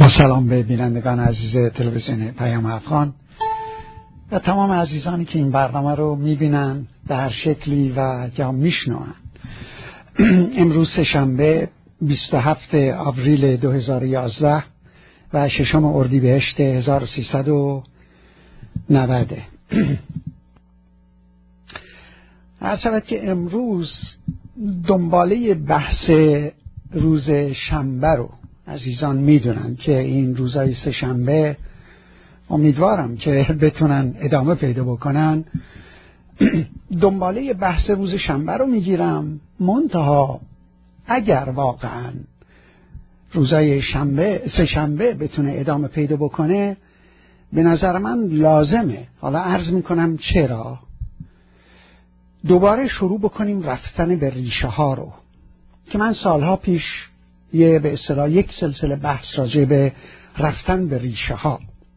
با سلام به بینندگان عزیز تلویزیون پیام افغان و تمام عزیزانی که این برنامه رو میبینن به هر شکلی و یا میشنون. امروز سه‌شنبه 27 آوریل 2011 و 6 اردیبهشت 1390. عرض شود که امروز دنباله بحث روز شنبه رو عزیزان میدونن که این روزهای سه‌شنبه امیدوارم که بتونن ادامه پیدا بکنن. دنباله بحث روز شنبه رو میگیرم، منتها اگر واقعا روزهای سه‌شنبه بتونه ادامه پیدا بکنه، به نظر من لازمه، حالا عرض میکنم چرا، دوباره شروع بکنیم رفتن به ریشه ها رو که من سالها پیش به اصطلاح یک سلسله بحث راجع به رفتن به ریشه ها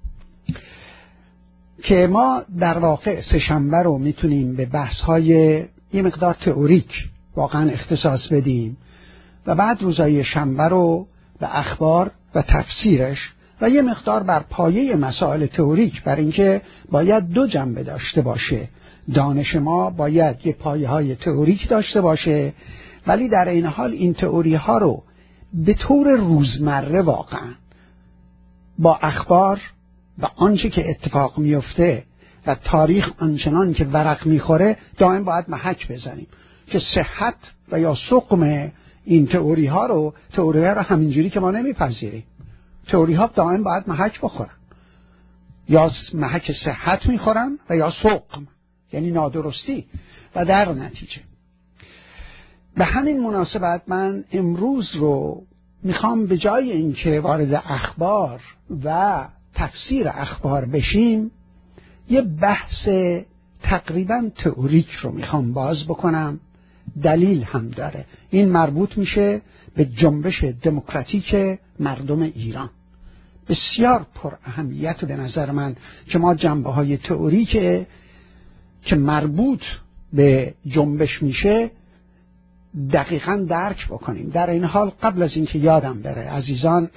که ما در واقع سه‌شنبه رو میتونیم به بحث های یه مقدار تئوریک واقعا اختصاص بدیم و بعد روزهای شنبه رو به اخبار و تفسیرش و یه مقدار بر پایه مسائل تئوریک، بر اینکه باید دو جنبه داشته باشه. دانش ما باید یه پایه های تئوریک داشته باشه، ولی در این حال این تئوری ها رو به طور روزمره واقعا با اخبار و آنچه که اتفاق میفته و تاریخ آنچنان که ورق میخوره دائم باید محک بزنیم که صحت و یا سقم این تئوری ها رو همینجوری که ما نمیپذیریم. تئوری ها دائم باید محک بخورن، یا محک صحت میخورن و یا سقم یعنی نادرستی، و در نتیجه به همین مناسبت من امروز رو میخوام به جای اینکه وارد اخبار و تفسیر اخبار بشیم، یه بحث تقریبا تئوریک رو میخوام باز بکنم. دلیل هم داره، این مربوط میشه به جنبش دموکراتیک مردم ایران. بسیار پر اهمیت به نظر من که ما جنبه های تئوریک که مربوط به جنبش میشه دقیقاً درک بکنیم. در این حال قبل از اینکه یادم بره عزیزان،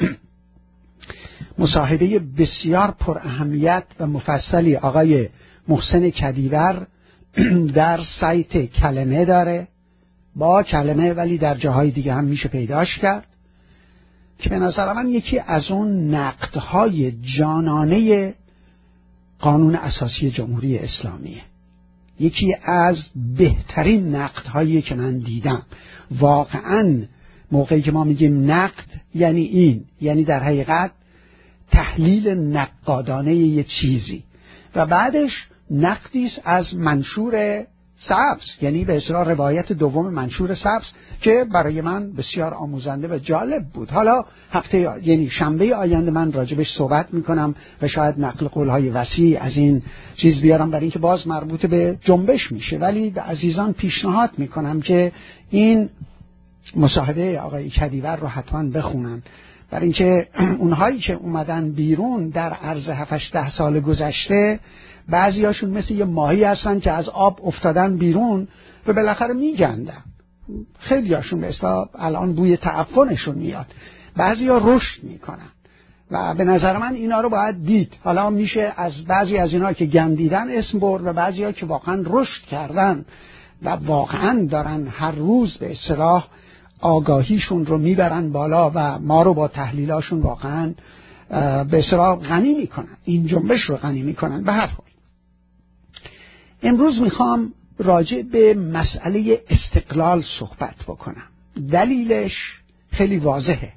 مصاحبه بسیار پر اهمیت و مفصلی آقای محسن کدیور در سایت کلمه داره، با کلمه ولی در جاهای دیگه هم میشه پیداش کرد، که به نظر من یکی از اون نقدهای جانانه قانون اساسی جمهوری اسلامیه، یکی از بهترین نقدهایی که من دیدم. واقعا موقعی که ما میگیم نقد یعنی این، یعنی در حقیقت تحلیل نقادانه یه چیزی و بعدش نقدیست از منشور سبز، یعنی به اصطلاح روایت دوم منشور سبز که برای من بسیار آموزنده و جالب بود. حالا یعنی شنبه آینده من راجبش صحبت میکنم و شاید نقل قولهای وسیع از این چیز بیارم، برای اینکه باز مربوط به جنبش میشه، ولی به عزیزان پیشنهاد میکنم که این مصاحبه آقای کدیور رو حتما بخونن، برای اینکه اونهایی که اومدن بیرون در عرض 7-8 سال گذشته، بعضیاشون مثل یه ماهی هستن که از آب افتادن بیرون و بالاخره میگندن. خیلیاشون به اصطلاح الان بوی تعفنشون میاد، بعضیا رشد میکنن و به نظر من اینا رو باید دید. حالا میشه از بعضی از اینا که گندیدن اسم برد و بعضیا که واقعا رشد کردن و واقعا دارن هر روز به اصطلاح آگاهیشون رو میبرن بالا و ما رو با تحلیلاشون واقعا به اصطلاح غنی میکنن، این جنبش رو غنی میکنن. به هر حال امروز میخوام راجع به مسئله استقلال صحبت بکنم. دلیلش خیلی واضحه.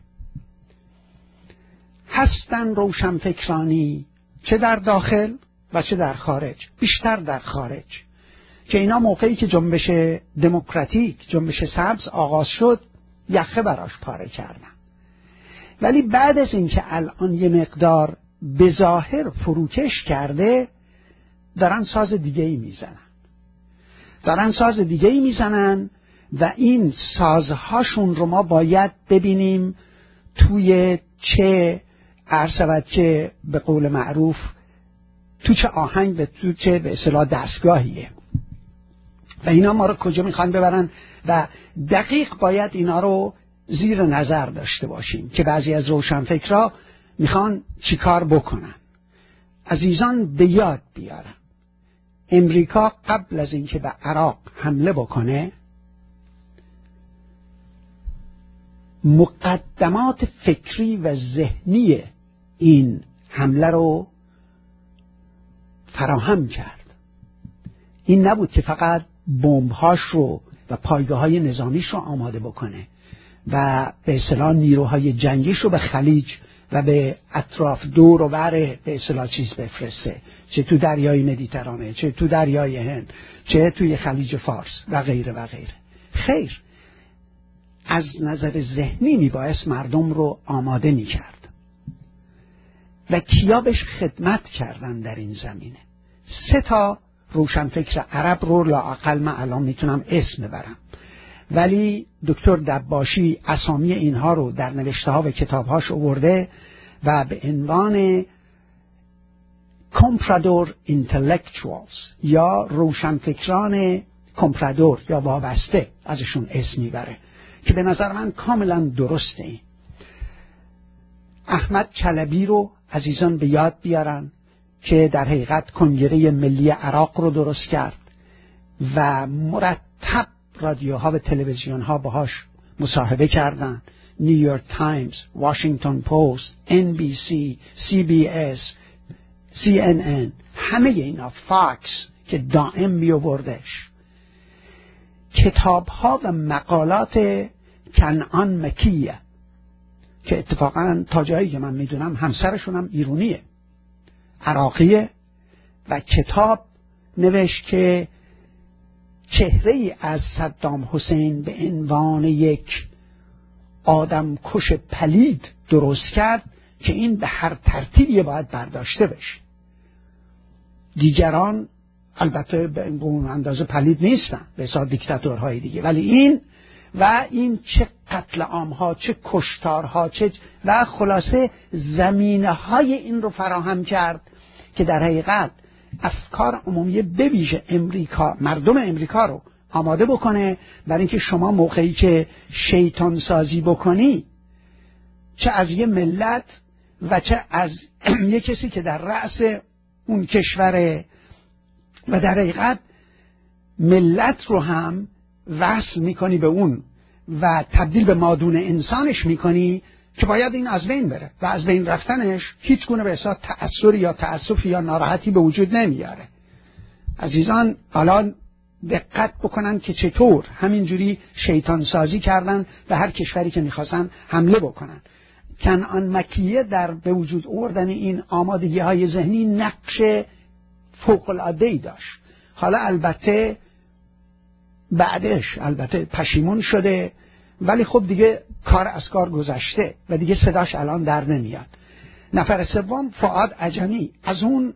هستن روشنفکرانی چه در داخل و چه در خارج، بیشتر در خارج، که اینا موقعی که جنبش دموکراتیک، جنبش سبز آغاز شد یخه براش پاره کردن، ولی بعد از اینکه الان یه مقدار به ظاهر فروکش کرده دارن ساز دیگه ای میزنن و این سازهاشون رو ما باید ببینیم توی چه عرصبت که به قول معروف تو چه آهنگ و تو چه به اصطلاح دستگاهیه و اینا ما رو کجا میخوان ببرن و دقیق باید اینا رو زیر نظر داشته باشیم که بعضی از روشنفکرها میخوان چیکار بکنن؟ عزیزان به یاد بیارن امریکا قبل از اینکه به عراق حمله بکنه مقدمات فکری و ذهنی این حمله رو فراهم کرد. این نبود که فقط بمب‌هاش رو و پایگاه‌های نظامیش رو آماده بکنه و به اصطلاح نیروهای جنگیش رو به خلیج و به اطراف دور و بر به اصطلاح چیز بفرسته، چه تو دریای مدیترانه، چه تو دریای هند، چه توی خلیج فارس و غیره و غیره. خیر، از نظر ذهنی میبایست مردم رو آماده میکرد و کیا بهش خدمت کردن در این زمینه. 3 روشنفکر عرب رو لااقل من الان میتونم اسم ببرم، ولی دکتر دباشی اسامی اینها رو در نوشته ها و کتاب هاش آورده و به عنوان کمپرادور اینتלקچوالز یا روشنفکران کمپرادور یا وابسته ازشون اسم میبره که به نظر من کاملا درسته. احمد چلبی رو عزیزان به یاد بیارن که در حقیقت کنگره ملی عراق رو درست کرد و مرتب رادیوها و تلویزیونها باهاش مصاحبه کردن. نیویورک تایمز، واشنگتن پست، NBC، CBS، CNN، همه اینا، فاکس که دائم می آوردش. کتابها و مقالات کنعان مکیه که اتفاقا تا جایی که من میدونم همسرشون هم ایرانیه، عراقیه، و کتاب نوشت که چهره ای از صدام حسین به عنوان یک آدم کش پلید درست کرد که این به هر ترتیبی باید برداشته بشه. دیگران البته به اون اندازه پلید نیستن به حساب دیکتاتورهای دیگه، ولی این چه قتل عامها، چه کشتارها، چه و خلاصه زمینه های این رو فراهم کرد که در حقیقت افکار عمومی به ویژه امریکا، مردم امریکا رو آماده بکنه برای اینکه شما موقعی که شیطان سازی بکنی، چه از یه ملت و چه از یه کسی که در رأس اون کشوره و در حقیقت ملت رو هم وصل میکنی به اون و تبدیل به مادون انسانش میکنی که باید این از بین بره و از بین رفتنش هیچ گونه به احساس تأثیر یا تأسف یا ناراحتی به وجود نمیاره. عزیزان الان دقت بکنن که چطور همینجوری شیطان سازی کردن به هر کشوری که میخواستن حمله بکنن. کنعان مکیه در به وجود آوردن این آمادگی های ذهنی نقش فوق العاده ای داشت. حالا البته بعدش پشیمون شده، ولی خب دیگه کار از کار گذشته و دیگه صداش الان در نمیاد. نفر سوم فؤاد عجمی، از اون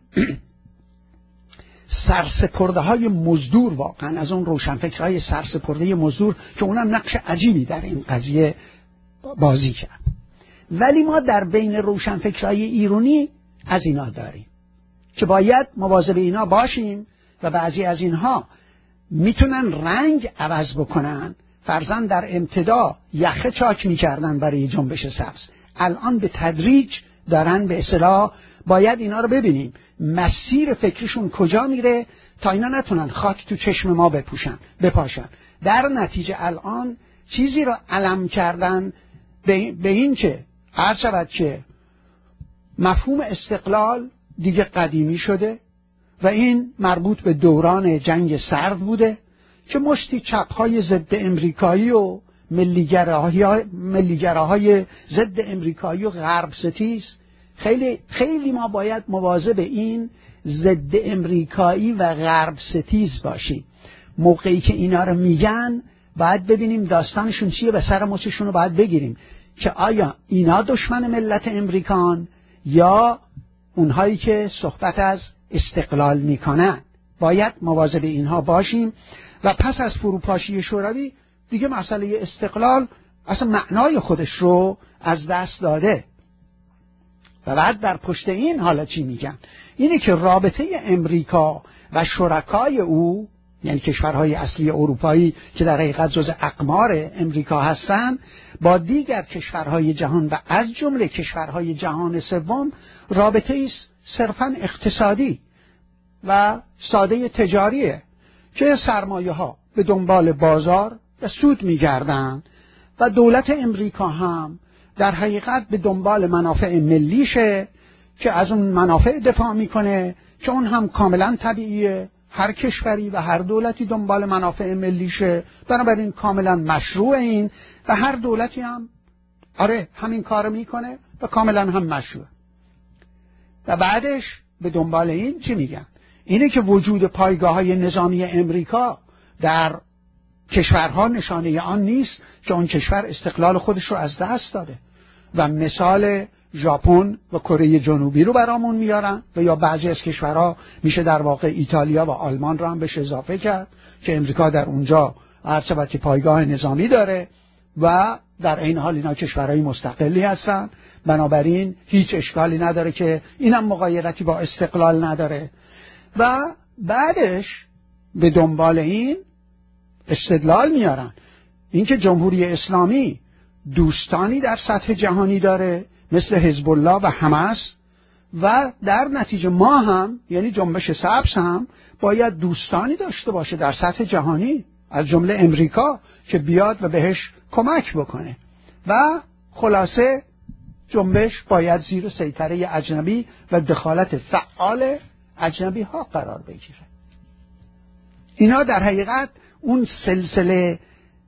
سرسپرده های مزدور، واقعا از اون روشنفکرهای سرسپرده مزدور که اونم نقش عجیبی در این قضیه بازی کرد. ولی ما در بین روشنفکرهای ایرانی از اینا داریم که باید مواظب اینا باشیم و بعضی از اینها میتونن رنگ عوض بکنن. فرضاً در ابتدا یخه چاک میکردن برای جنبش سبز، الان به تدریج دارن به اصطلاح باید اینا رو ببینیم مسیر فکرشون کجا میره تا اینا نتونن خاک تو چشم ما بپاشن. در نتیجه الان چیزی رو علم کردن به این که عرض شود که مفهوم استقلال دیگه قدیمی شده و این مربوط به دوران جنگ سرد بوده که مشتی چپ‌های ضد امریکایی و ملیگراهای ضد امریکایی و غرب ستیز. خیلی خیلی ما باید مواظب این ضد امریکایی و غرب ستیز باشیم. موقعی که اینا رو میگن باید ببینیم داستانشون چیه و سر مچشون رو باید بگیریم که آیا اینا دشمن ملت امریکان یا اونهایی که صحبت از استقلال میکنن. باید مواظب اینها باشیم. و پس از فروپاشی شوروی دیگه مسئله استقلال اصلا معنای خودش رو از دست داده. و بعد در پشت این حالا چی میگن؟ اینه که رابطه امریکا و شرکای او، یعنی کشورهای اصلی اروپایی که در حقیقت جز اقمار امریکا هستند، با دیگر کشورهای جهان و از جمله کشورهای جهان سوم رابطه است صرفاً اقتصادی و ساده تجاریه که سرمایه ها به دنبال بازار و سود می‌گردند و دولت امریکا هم در حقیقت به دنبال منافع ملیشه که از اون منافع دفاع میکنه که اون هم کاملا طبیعیه. هر کشوری و هر دولتی دنبال منافع ملیشه، بنابراین کاملا مشروع این و هر دولتی هم همین کار میکنه و کاملا هم مشروع. و بعدش به دنبال این چی میگن؟ اینه که وجود پایگاه‌های نظامی امریکا در کشورها نشانه آن نیست که اون کشور استقلال خودش رو از دست داده و مثال ژاپن و کره جنوبی رو برامون میارن و یا بعضی از کشورها میشه در واقع ایتالیا و آلمان رو هم بهش اضافه کرد که امریکا در اونجا هرچند پایگاه نظامی داره و در این حال اینا کشورهای مستقلی هستن، بنابراین هیچ اشکالی نداره که اینم مغایرتی با استقلال نداره. و بعدش به دنبال این استدلال میارن اینکه جمهوری اسلامی دوستانی در سطح جهانی داره مثل حزب الله و حماس و در نتیجه ما هم یعنی جنبش سبز هم باید دوستانی داشته باشه در سطح جهانی از جمله امریکا که بیاد و بهش کمک بکنه و خلاصه جنبش باید زیر سیطره اجنبی و دخالت فعال اجنبی ها قرار بگیره. اینا در حقیقت اون سلسله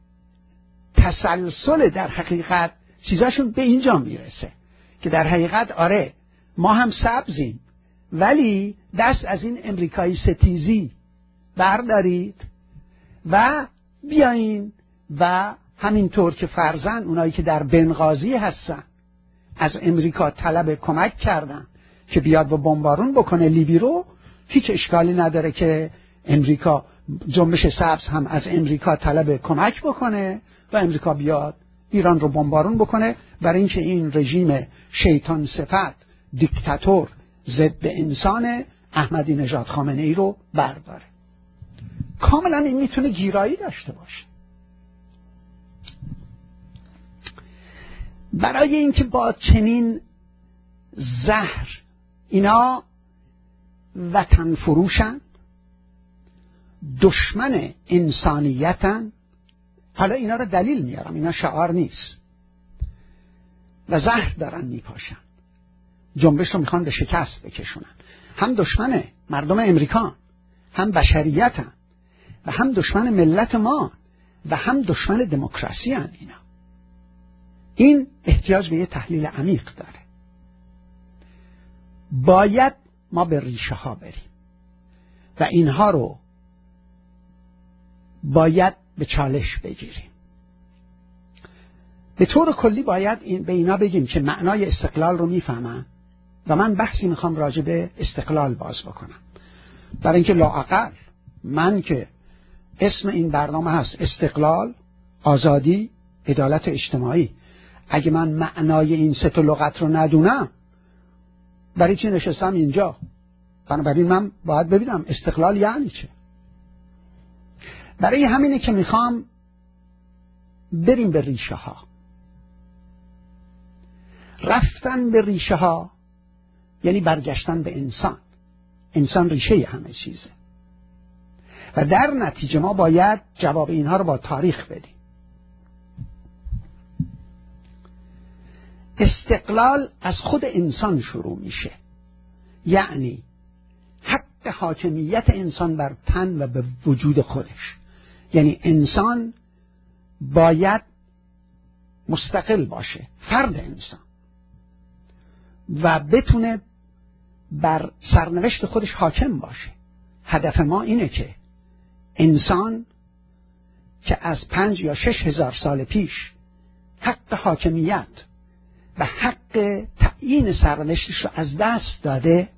تسلسل در حقیقت چیزاشون به اینجا میرسه که در حقیقت ما هم سبزیم ولی دست از این امریکایی ستیزی بردارید و بیاین و همینطور که فرضاً اونایی که در بنغازی هستن از امریکا طلب کمک کردن که بیاد و بمبارون بکنه لیبی رو، هیچ اشکالی نداره که امریکا جنبش سبز هم از امریکا طلب کمک بکنه و امریکا بیاد ایران رو بمبارون بکنه برای اینکه این رژیم شیطان صفت دیکتاتور ضد انسان احمدی نژاد خامنه ای رو برداره. کاملا این میتونه گیرایی داشته باشه. برای اینکه با چنین زهر اینا وطن فروشن، دشمن انسانیتن، حالا اینا رو دلیل میارم، اینا شعار نیست، و زهر دارن میپاشن، جنبش رو میخوان به شکست بکشونن، هم دشمن مردم امریکان، هم بشریتن و هم دشمن ملت ما و هم دشمن دموکراسی هن. این احتیاج به یه تحلیل عمیق داره. باید ما به ریشه ها بریم و اینها رو باید به چالش بگیریم. به طور کلی باید به اینا بگیم که معنای استقلال رو میفهمن و من بحثی میخوام راجع به استقلال باز بکنم، برای اینکه لااقل من که اسم این برنامه هست استقلال، آزادی، عدالت اجتماعی، اگه من معنای این سه تا لغت رو ندونم برای چی نشستم اینجا؟ بنابراین من باید ببینم استقلال یعنی چه. برای همینه که میخوام بریم به ریشه ها. رفتن به ریشه ها یعنی برگشتن به انسان. انسان ریشه همه چیزه و در نتیجه ما باید جواب اینها رو با تاریخ بدیم. استقلال از خود انسان شروع میشه، یعنی حق حاکمیت انسان بر تن و به وجود خودش. یعنی انسان باید مستقل باشه، فرد انسان، و بتونه بر سرنوشت خودش حاکم باشه. هدف ما اینه که انسان که از 5 یا 6 هزار سال پیش حق حاکمیت و حق تعیین سرنوشتش رو از دست داده،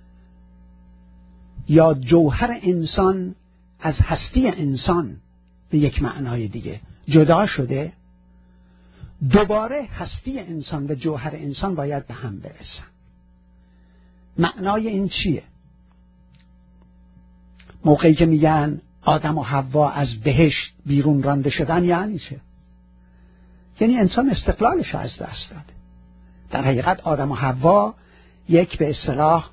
یا جوهر انسان از هستی انسان به یک معنای دیگه جدا شده، دوباره هستی انسان و جوهر انسان باید به هم برسن. معنای این چیه؟ موقعی که میگن آدم و حوا از بهشت بیرون رانده شدن یعنی چه؟ یعنی انسان استقلالش از دست داد. در حقیقت آدم و حوا یک به اصطلاح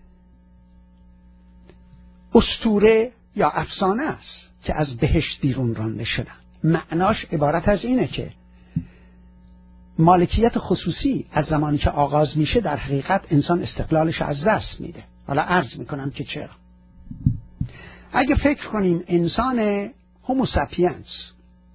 اسطوره یا افسانه است که از بهشت بیرون رانده شدن. معناش عبارت از اینه که مالکیت خصوصی از زمانی که آغاز میشه در حقیقت انسان استقلالش از دست میده. حالا عرض میکنم که چرا. اگه فکر کنیم انسان هومو ساپینس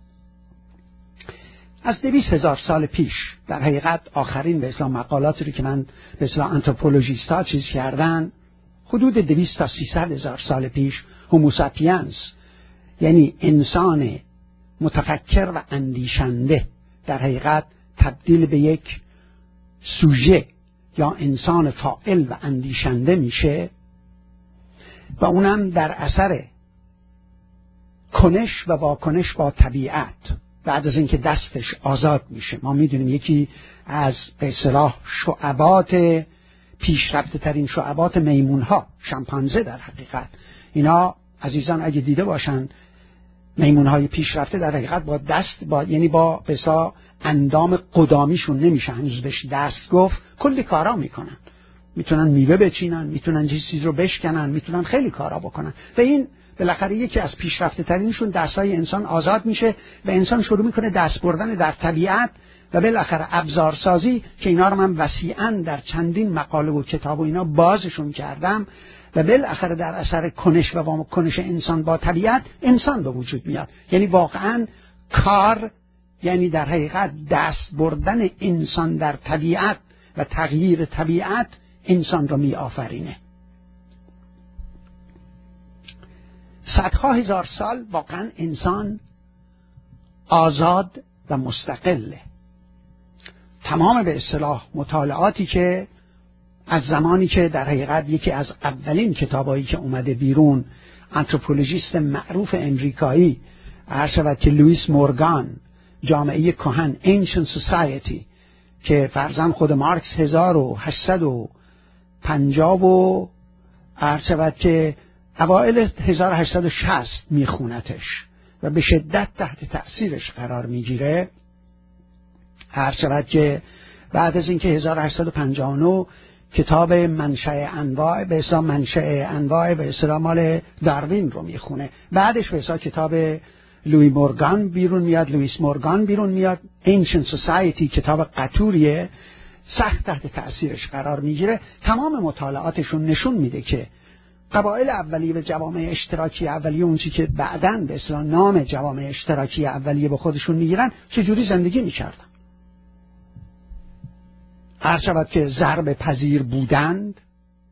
از 200,000 سال پیش، در حقیقت آخرین به اصطلاح مقالاتی رو که من به اصطلاح آنتروپولوژیست ها چیز کردن، حدود 200 تا 300,000 سال پیش هومو ساپینس یعنی انسان متفکر و اندیشنده در حقیقت تبدیل به یک سوژه یا انسان فاعل و اندیشنده میشه و اونم در اثر کنش و واکنش با طبیعت بعد از اینکه دستش آزاد میشه. ما میدونیم یکی از به اصطلاح شعبات پیشرفته ترین شعبات میمون ها شامپانزه در حقیقت، اینا عزیزان اگه دیده باشن میمون های پیشرفته در حقیقت با دست یعنی با بسا اندام قدامیشون نمیشه هنوز بهش دست گفت، کلی کارا میکنن، میتونن میوه بچینن، میتونن چیزی رو بشکنن، میتونن خیلی کارا بکنن و این بالاخره یکی از پیشرفته ترینشون دستای انسان آزاد میشه و انسان شروع میکنه دست بردن در طبیعت و بالاخره ابزارسازی که اینا رو من وسیعاً در چندین مقاله و کتاب و اینا بازشون کردم و بالاخره در اثر کنش و واکنش انسان با طبیعت انسان به وجود میاد. یعنی واقعاً کار، یعنی در حقیقت دست بردن انسان در طبیعت و تغییر طبیعت انسان رو می آفرینه. صدها هزار سال واقعا انسان آزاد و مستقله. تمام به اصطلاح مطالعاتی که از زمانی که در حقیقت یکی از اولین کتابایی که اومده بیرون، آنتروپولوژیست معروف امریکایی عرض شود که لوئیس مورگان، جامعه کهن Ancient Society، که فرضاً خود مارکس 1850 و عرض شود که اوائل 1860 میخونتش و به شدت تحت تأثیرش قرار میگیره. عرض شود که بعد از اینکه 1859 کتاب منشأ انواع به اصطلاح منشأ انواع به اصطلاح مال داروین رو میخونه، بعدش به اصطلاح کتاب لوئیس مورگان بیرون میاد Ancient Society، کتاب قطوریه، سخت تحت تأثیرش قرار میگیره. تمام مطالعاتشون نشون میده که قبایل اولیه و جوامع اشتراکی اولیه، اون چی که بعداً به اصطلاح نام جوامع اشتراکی اولیه به خودشون میگیرن، چجوری زندگی میکردن. هر شود که ضرب پذیر بودند،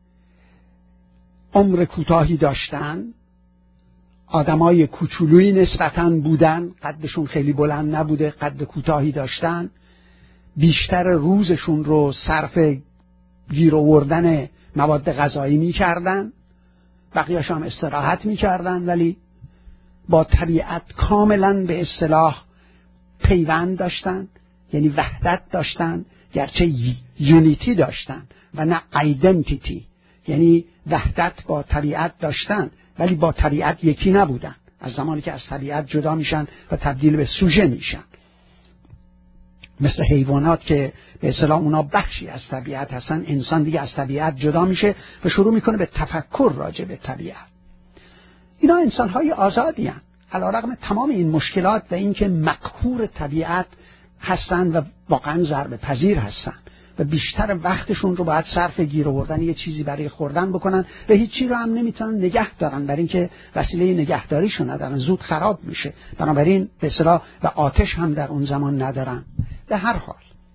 عمر کوتاهی داشتن، آدمای کوچولویی نسبتاً بودن، قدشون خیلی بلند نبوده، قد کوتاهی داشتن، بیشتر روزشون رو صرف گیر آوردن مواد غذایی می‌کردن، بقیه‌اش هم استراحت می‌کردن، ولی با طبیعت کاملاً به اصطلاح پیوند داشتن، یعنی وحدت داشتن، گرچه یونیتی داشتن و نه آیدنتیتی، یعنی وحدت با طبیعت داشتن ولی با طبیعت یکی نبودن. از زمانی که از طبیعت جدا میشن و تبدیل به سوژه میشن، مثل حیوانات که به اصطلاح اونا بخشی از طبیعت هستن، انسان دیگه از طبیعت جدا میشه و شروع میکنه به تفکر راجع به طبیعت. اینا انسان‌های آزادی هستند علیرغم تمام این مشکلات و اینکه مقهور طبیعت هستن و واقعا ضربه پذیر هستن و بیشتر وقتشون رو باید صرف گیر آوردن یه چیزی برای خوردن بکنن و هیچی رو هم نمیتونن نگه دارن، برای اینکه وسیله نگهداریشون ندارن، زود خراب میشه، بنابراین به اصطلاح و آتش هم در اون زمان ندارن. به هر حال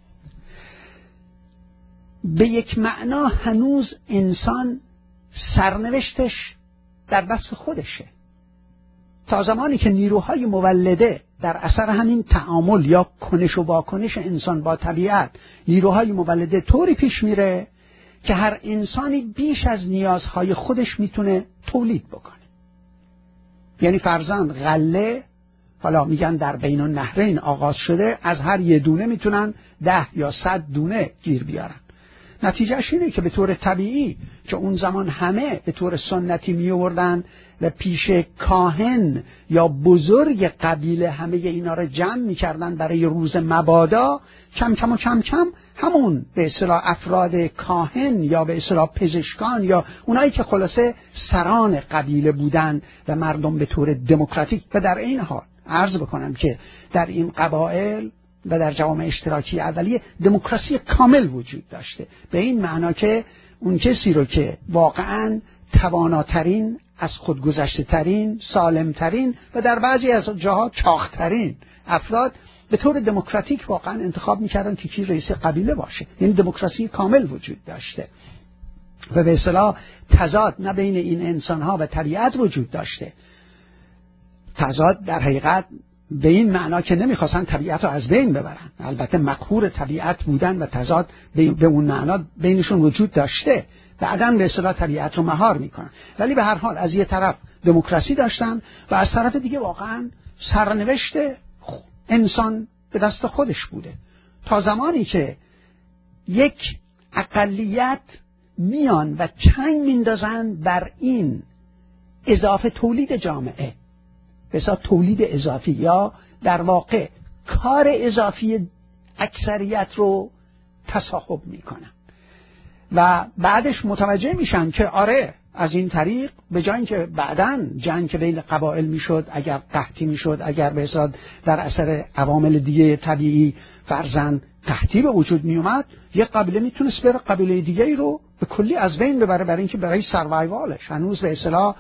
به یک معنا هنوز انسان سرنوشتش در دست خودشه. تا زمانی که نیروهای مولده در اثر همین تعامل یا کنش و واکنش انسان با طبیعت، نیروهای مولده طوری پیش میره که هر انسانی بیش از نیازهای خودش میتونه تولید بکنه. یعنی فرضاً غله، حالا میگن در بین النهرین آغاز شده، از هر یه دونه میتونن 10 یا 100 دونه گیر بیارن. نتیجهش اینه که به طور طبیعی که اون زمان همه به طور سنتی می آوردن و پیش کاهن یا بزرگ قبیله همه اینا رو جمع می کردن برای روز مبادا، کم کم همون به اصطلاح افراد کاهن یا به اصطلاح پزشکان یا اونایی که خلاصه سران قبیله بودن و مردم به طور دموکراتیک. و در این حال عرض بکنم که در این قبایل و در جوامع اشتراکی اولیه دموکراسی کامل وجود داشته، به این معنا که اون کسی رو که واقعاً تواناترین، از خود گذشته ترین، سالم ترین و در بعضی از جاها چاق ترین افراد به طور دموکراتیک واقعاً انتخاب می‌کردن که کی رئیس قبیله باشه. یعنی دموکراسی کامل وجود داشته و به اصطلاح تضاد نه بین این انسان‌ها و طبیعت وجود داشته. تضاد در حقیقت به این معنا که نمیخواستن طبیعت رو از بین ببرن، البته مقهور طبیعت بودن و تضاد به اون معنا بینشون وجود داشته، بعداً به اصطلاح طبیعت رو مهار میکنن. ولی به هر حال از یه طرف دموکراسی داشتن و از طرف دیگه واقعاً سرنوشت انسان به دست خودش بوده، تا زمانی که یک اقلیت میان و چنگ میندازن بر این اضافه تولید جامعه، بسیار تولید اضافی یا در واقع کار اضافی اکثریت رو تصاحب میکنن و بعدش متوجه میشن که آره از این طریق به جای اینکه بعداً جنگ بین قبایل میشد، اگر قحطی میشد، اگر به اصطلاح در اثر عوامل دیگه طبیعی فرضاً قحطی به وجود میومد، یک قبیله میتونست بره قبیله دیگه‌ای رو به کلی از بین ببره برای اینکه برای سروایوالش هنوز به اصطلاح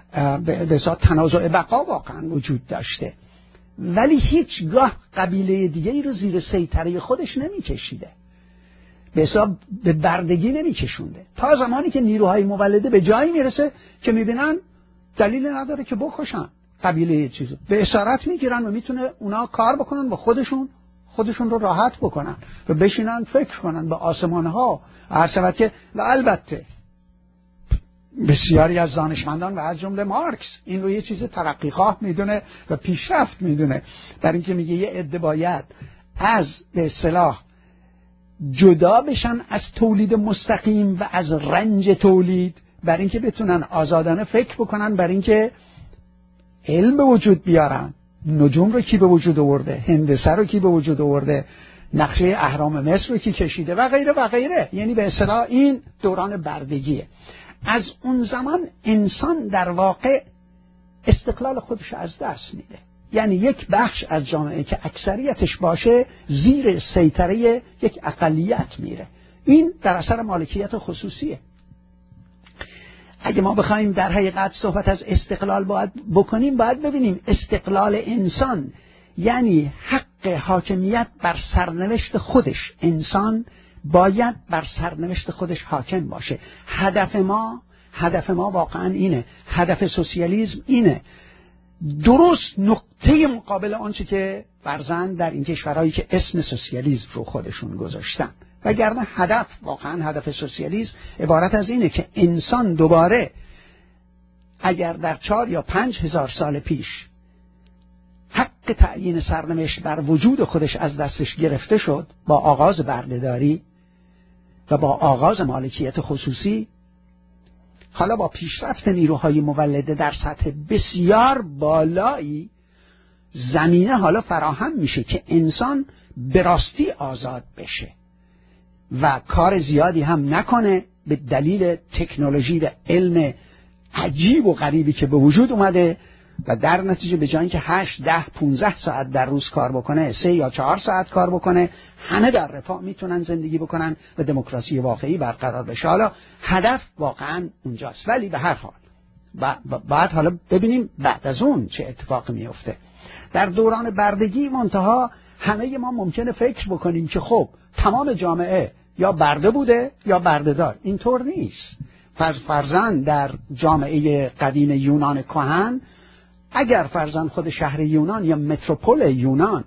تنازع بقا واقعا وجود داشته. ولی هیچگاه قبیله دیگه‌ای رو زیر سیطره خودش نمی‌کشیده، به بردگی نمی‌کشونده، تا زمانی که نیروهای مولده به جایی میرسه که میبینن دلیل نداره که بکشن قبیله چیزو، به اسارت میگیرن و میتونه اونا کار بکنن و خودشون رو راحت بکنن و بشینن فکر کنن به آسمان‌ها. عرض که و البته بسیاری از دانشمندان و از جمله مارکس این رو یه چیز ترقیخواه میدونه و پیشرفت میدونه، در اینکه میگه یه عده باید از به اصطلاح جدا بشن از تولید مستقیم و از رنج تولید، برای اینکه بتونن آزادانه فکر بکنن، برای اینکه علم به وجود بیارن. نجوم رو کی به وجود آورده؟ هندسه رو کی به وجود آورده؟ نقشه اهرام مصر رو کی کشیده؟ و غیره و غیره. یعنی به اصطلاح این دوران بردگیه. از اون زمان انسان در واقع استقلال خودش از دست میده، یعنی یک بخش از جامعه که اکثریتش باشه زیر سیطره یک اقلیت میره. این در اثر مالکیت خصوصیه. اگه ما بخوایم در حقیقت صحبت از استقلال باید بکنیم، باید ببینیم استقلال انسان یعنی حق حاکمیت بر سرنوشت خودش. انسان باید بر سرنوشت خودش حاکم باشه. هدف ما واقعا اینه، هدف سوسیالیسم اینه، درست نقطه مقابل آنچه که فرضاً در این کشورهایی که اسم سوسیالیسم رو خودشون گذاشتن. وگرنه واقعا هدف سوسیالیسم عبارت از اینه که انسان دوباره اگر در 4 یا 5 هزار سال پیش حق تعیین سرنوشت بر وجود خودش از دستش گرفته شد با آغاز بردهداری و با آغاز مالکیت خصوصی، حالا با پیشرفت نیروهای مولده در سطح بسیار بالایی زمینه حالا فراهم میشه که انسان به راستی آزاد بشه و کار زیادی هم نکنه به دلیل تکنولوژی و علم عجیب و غریبی که به وجود اومده و در نتیجه به جای اینکه 8 10 15 ساعت در روز کار بکنه 3 یا 4 ساعت کار بکنه، همه در رفاه میتونن زندگی بکنن و دموکراسی واقعی برقرار بشه. حالا هدف واقعا اونجاست. ولی به هر حال بعد حالا ببینیم بعد از اون چه اتفاقی میفته. در دوران بردگی منتها همه ما ممکنه فکر بکنیم که خب تمام جامعه یا برده بوده یا بردهدار. اینطور نیست. فرضاً در جامعه قدیم یونان کهن اگر فرضاً خود شهر یونان یا متروپول یونان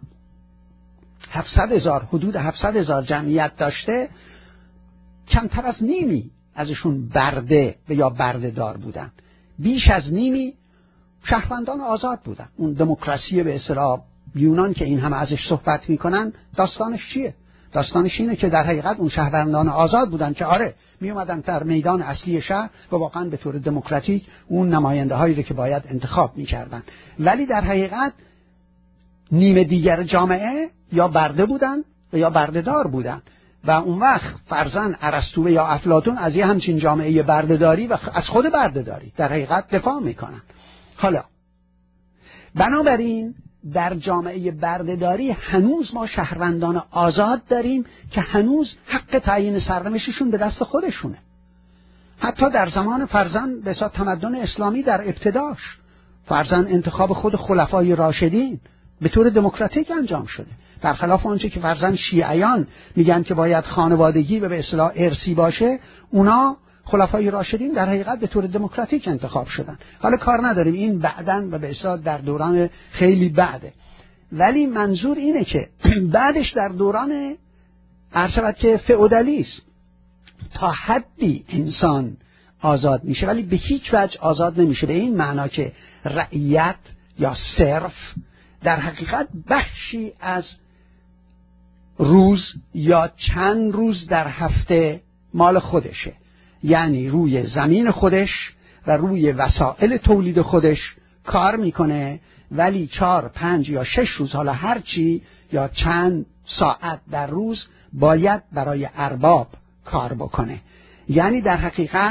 700,000 حدود 700,000 جمعیت داشته، کمتر از نیمی ازشون برده و یا بردهدار بودن، بیش از نیمی شهروندان آزاد بودن. اون دموکراسی به اصطلاح یونان که این همه ازش صحبت میکنن داستانش چیه؟ داستانش اینه که در حقیقت اون شهروندان آزاد بودن که آره می اومدن در میدان اصلی شهر و واقعا به طور دموکراتیک اون نماینده هایی رو که باید انتخاب میکردن، ولی در حقیقت نیمه دیگر جامعه یا برده بودن و یا بردهدار بودن و اون وقت فرضاً ارسطو یا افلاطون از یه همچین جامعه بردهداری و از خود بردهداری در حقیقت دفاع میکنن. حالا بنابراین در جامعه بردهداری هنوز ما شهروندان آزاد داریم که هنوز حق تعیین سرنوشتشون به دست خودشونه. حتی در زمان فرضاً بسیار تمدن اسلامی در ابتداش فرضاً انتخاب خود خلفای راشدین به طور دموکراتیک انجام شده، برخلاف آنچه که فرضاً شیعیان میگن که باید خانوادگی و به اصطلاح ارثی باشه، اونا خلفای راشدین در حقیقت به طور دموکراتیک انتخاب شدن. حالا کار نداریم این بعداً و به اصطلاح در دوران خیلی بعده، ولی منظور اینه که بعدش در دوران عرض که فئودالیسم تا حدی انسان آزاد میشه، ولی به هیچ وجه آزاد نمیشه به این معنا که رعیت یا صرف در حقیقت بخشی از روز یا چند روز در هفته مال خودشه، یعنی روی زمین خودش و روی وسایل تولید خودش کار میکنه، ولی 4 5 یا 6 روز حالا هرچی یا چند ساعت در روز باید برای ارباب کار بکنه. یعنی در حقیقت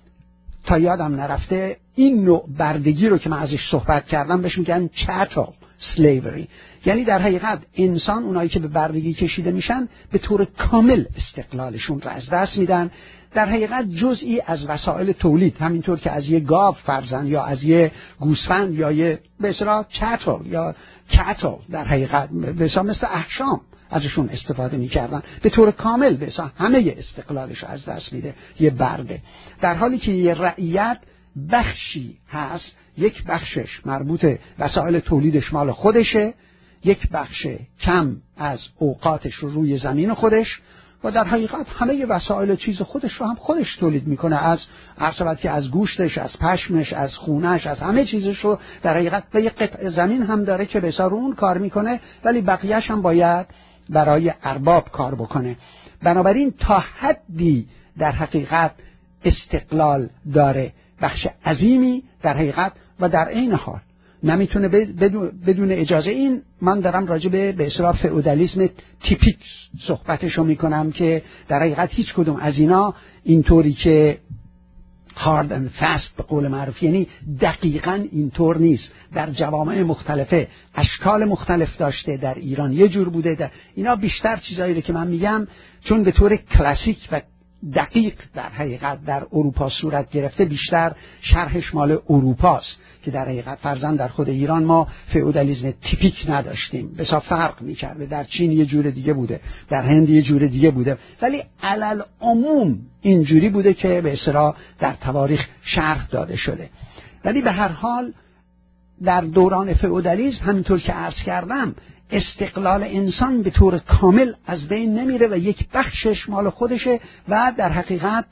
تا یادم نرفته این نوع بردگی رو که من ازش صحبت کردم بهش میگن chattel slavery، یعنی در حقیقت انسان اونایی که به بردگی کشیده میشن به طور کامل استقلالشون رو از دست میدن، در حقیقت جزئی از وسایل تولید، همینطور که از یه گاو فرزن یا از یه گوسفند یا یه به اصطلاح chattel یا cattle در حقیقت به اصطلاح مثل احشام ازشون استفاده میکردن، به طور کامل به اصطلاح همه استقلالش رو از دست میده یه برده، در حالی که یه رعیت بخشی هست، یک بخشش مربوط وسایل تولیدش مال خودشه، یک بخش کم از اوقاتش رو روی زمین خودش و در حقیقت همه وسایل چیز خودش رو هم خودش تولید میکنه، از عرض که از گوشتش، از پشمش، از خونش، از همه چیزش رو در حقیقت و یک قطع زمین هم داره که بسیار اون کار میکنه، ولی بقیهش هم باید برای ارباب کار بکنه. بنابراین تا حدی در حقیقت استقلال داره، بخش عظیمی در حقیقت و در عین حال نمیتونه بدون اجازه. این من دارم راجع به اصطلاح فئودالیسم تیپیک صحبتشو میکنم که در حقیقت هیچ کدوم از اینا اینطوری که hard and fast به قول معروف یعنی دقیقاً اینطور نیست، در جوامع مختلفه اشکال مختلف داشته، در ایران یه جور بوده، در اینا بیشتر چیزایی رو که من میگم چون به طور کلاسیک و دقیق در حقیقت در اروپا صورت گرفته، بیشتر شرحش مال اروپاست که در حقیقت فرضاً در خود ایران ما فئودالیسم تیپیک نداشتیم، بسیار فرق میکرده، در چین یه جور دیگه بوده، در هند یه جور دیگه بوده، ولی علل عموم اینجوری بوده که به اصطلاح در تواریخ شرح داده شده. ولی به هر حال در دوران فئودالیسم همینطور که عرض کردم استقلال انسان به طور کامل از بین نمیره و یک بخشش مال خودشه و در حقیقت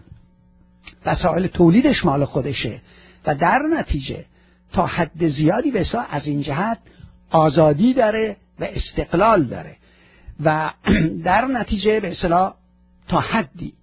وسایل تولیدش مال خودشه و در نتیجه تا حد زیادی بسا از این جهت آزادی داره و استقلال داره و در نتیجه به اصطلاح تا حدی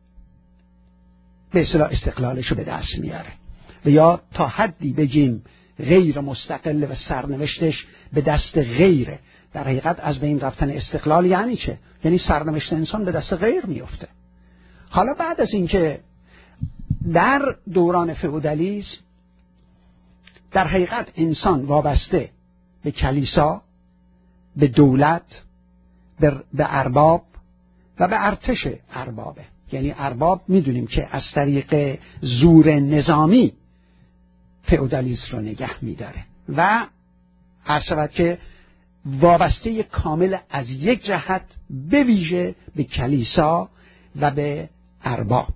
به اصطلاح استقلالش رو به دست میاره و یا تا حدی بگیم غیر مستقل و سرنوشتش به دست غیره. در حقیقت از بین رفتن استقلال یعنی چه؟ یعنی سرنوشت انسان به دست غیر میفته. حالا بعد از اینکه در دوران فئودالیسم در حقیقت انسان وابسته به کلیسا، به دولت، به ارباب و به ارتش اربابه، یعنی ارباب میدونیم که از طریق زور نظامی فئودالیسم رو نگه میداره و عرض شود که وابسته کامل از یک جهت به ویژه به کلیسا و به ارباب.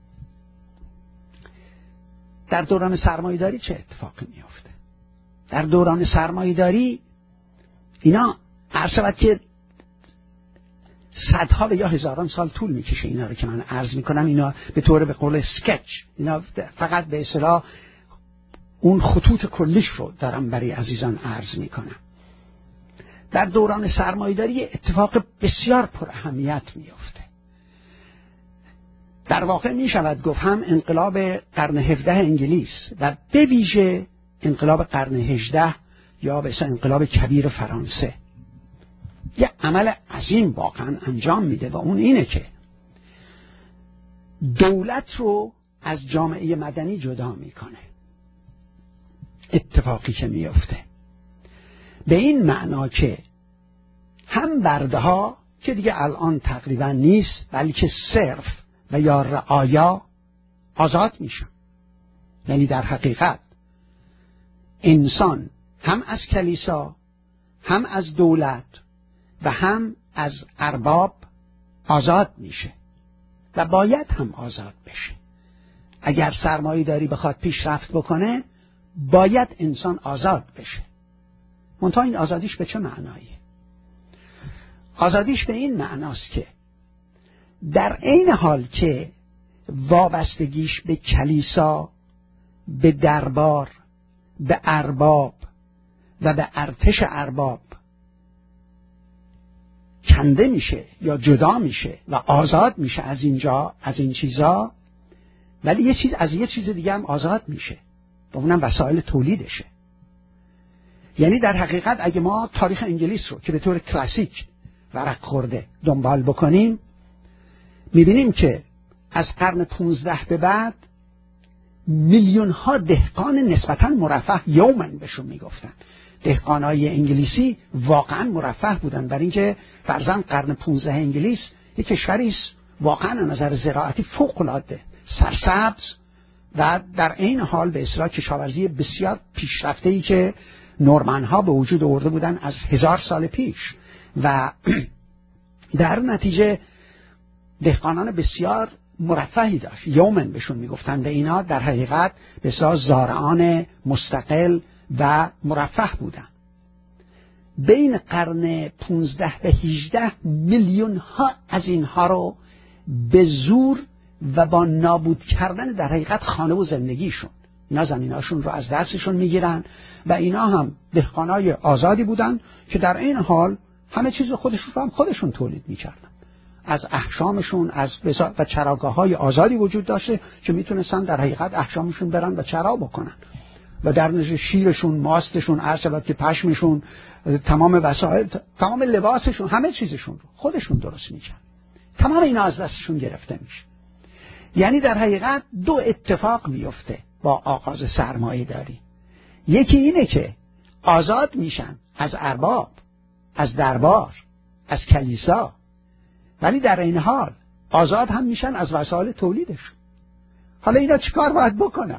در دوران سرمایه‌داری چه اتفاقی میفته؟ در دوران سرمایه‌داری اینا عرض شود که صدها و یا هزاران سال طول میکشه اینا رو که من عرض میکنم، اینا به طور به قول سکچ، اینا فقط به اصطلاح اون خطوط کلیش رو دارم برای عزیزان عرض میکنم. در دوران سرمایه‌داری اتفاق بسیار پر اهمیت میفته. در واقع می شود گفت هم انقلاب قرن 17 انگلیس و به ویژه انقلاب قرن 18 یا به اصطلاح انقلاب کبیر فرانسه یه عمل عظیم واقعا انجام میده و اون اینه که دولت رو از جامعه مدنی جدا میکنه. اتفاقی که میفته به این معنا که هم برده‌ها که دیگه الان تقریبا نیست بلکه صرف و یا رعایا آزاد میشن. یعنی در حقیقت انسان هم از کلیسا هم از دولت و هم از ارباب آزاد میشه و باید هم آزاد بشه. اگر سرمایه‌داری بخواد پیشرفت بکنه باید انسان آزاد بشه. منتها این آزادیش به چه معنایه؟ آزادیش به این معناست که در عین حال که وابستگیش به کلیسا، به دربار، به ارباب و به ارتش ارباب کنده میشه یا جدا میشه و آزاد میشه از اینجا، از این چیزا، ولی یه چیز دیگه هم آزاد میشه و اونم وسایل تولیدشه. یعنی در حقیقت اگه ما تاریخ انگلیس رو که به طور کلاسیک ورق خورده دنبال بکنیم میبینیم که از قرن 15 به بعد میلیون ها دهقان نسبتاً مرفه یومن بهشون میگفتن. دهقانای انگلیسی واقعاً مرفه بودن، برای اینکه فرضاً قرن 15 انگلیس یک کشوری است واقعاً از نظر زراعتی فوق‌العاده سرسبز و در عین حال به اصطلاح کشاورزی بسیار پیشرفته‌ای که نورمن‌ها به وجود آورده بودن از 1000 سال پیش و در نتیجه دهقانان بسیار مرفهی داشت، یومن بهشون میگفتن و اینا در حقیقت به اصطلاح زارعان مستقل و مرفه بودن. بین قرن 15 و 18 میلیون ها از اینها رو به زور و با نابود کردن در حقیقت خانه و زندگیشون اینا زمیناشون رو از دستشون میگیرن و اینا هم دهقانای آزادی بودن که در این حال همه چیز خودشون رو هم خودشون تولید میکردن. از احشامشون و چراگاه‌های آزادی وجود داشته که میتونستن در حقیقت احشامشون برن و چرا بکنن و در نتیجه شیرشون، ماستشون، عرض که پشمشون، تمام وسایل، تمام لباسشون، همه چیزشون رو خودشون درست میکردن. تمام اینا از دستشون گرفته میشه. یعنی در حقیقت دو اتفاق میفته با آغاز سرمایه داری. یکی اینه که آزاد میشن از ارباب، از دربار، از کلیسا، ولی در این حال آزاد هم میشن از وسایل تولیدشون. حالا اینا چیکار باید بکنن؟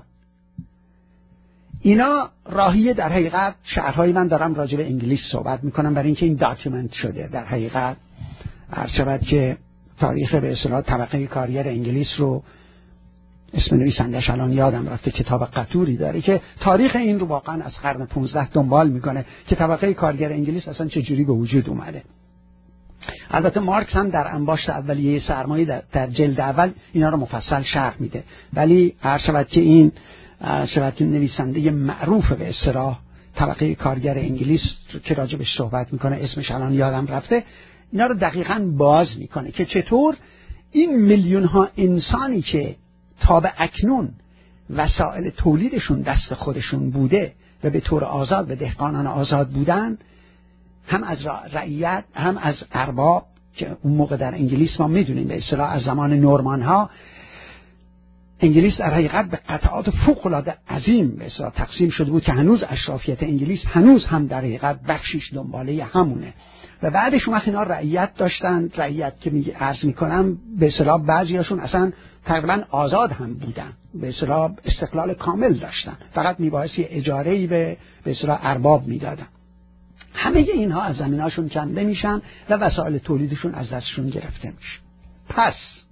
اینا راهی در حقیقت شهرهای من دارم راجع به انگلیس صحبت میکنم برای اینکه این داکیومنت شده. در حقیقت عرض شود که تاریخ به اصطلاح طبقه کارگر انگلیس رو اسم نویسندش الان یادم رفته، کتاب قطوری داره که تاریخ این رو واقعا از قرن 15 دنبال میکنه که طبقه کارگر انگلیس اصلا چجوری به وجود اومده. البته مارکس هم در انباشت اولیه سرمایه در جلد اول اینا رو مفصل شرح میده، ولی هر شود که این نویسنده معروف به اصطلاح طبقه کارگر انگلیس که راجبش صحبت میکنه اسمش الان یادم رفته، اینا رو دقیقاً باز میکنه که چطور این میلیون ها انسانی که تا به اکنون وسایل تولیدشون دست خودشون بوده و به طور آزاد و دهقانان آزاد بودن، هم از رعیت هم از ارباب که اون موقع در انگلیس ما میدونیم به اصطلاح از زمان نورمان ها انگلیس در حقیقت به قطعات فوق‌العاده عظیم به اصطلاح تقسیم شده بود که هنوز اشرافیت انگلیس هنوز هم در حقیقت بخشیش دنباله همونه و بعدش اون اینا رعیت داشتن. رعیت که عرض میکنم به اصطلاح بعضیاشون اصلا تقریبا آزاد هم بودن، به اصطلاح استقلال کامل داشتن، فقط میبایستی اجاره‌ای به اصطلاح ارباب میدادن. همه اینها از زمیناشون کنده میشن و وسایل تولیدشون از دستشون گرفته میشه. پس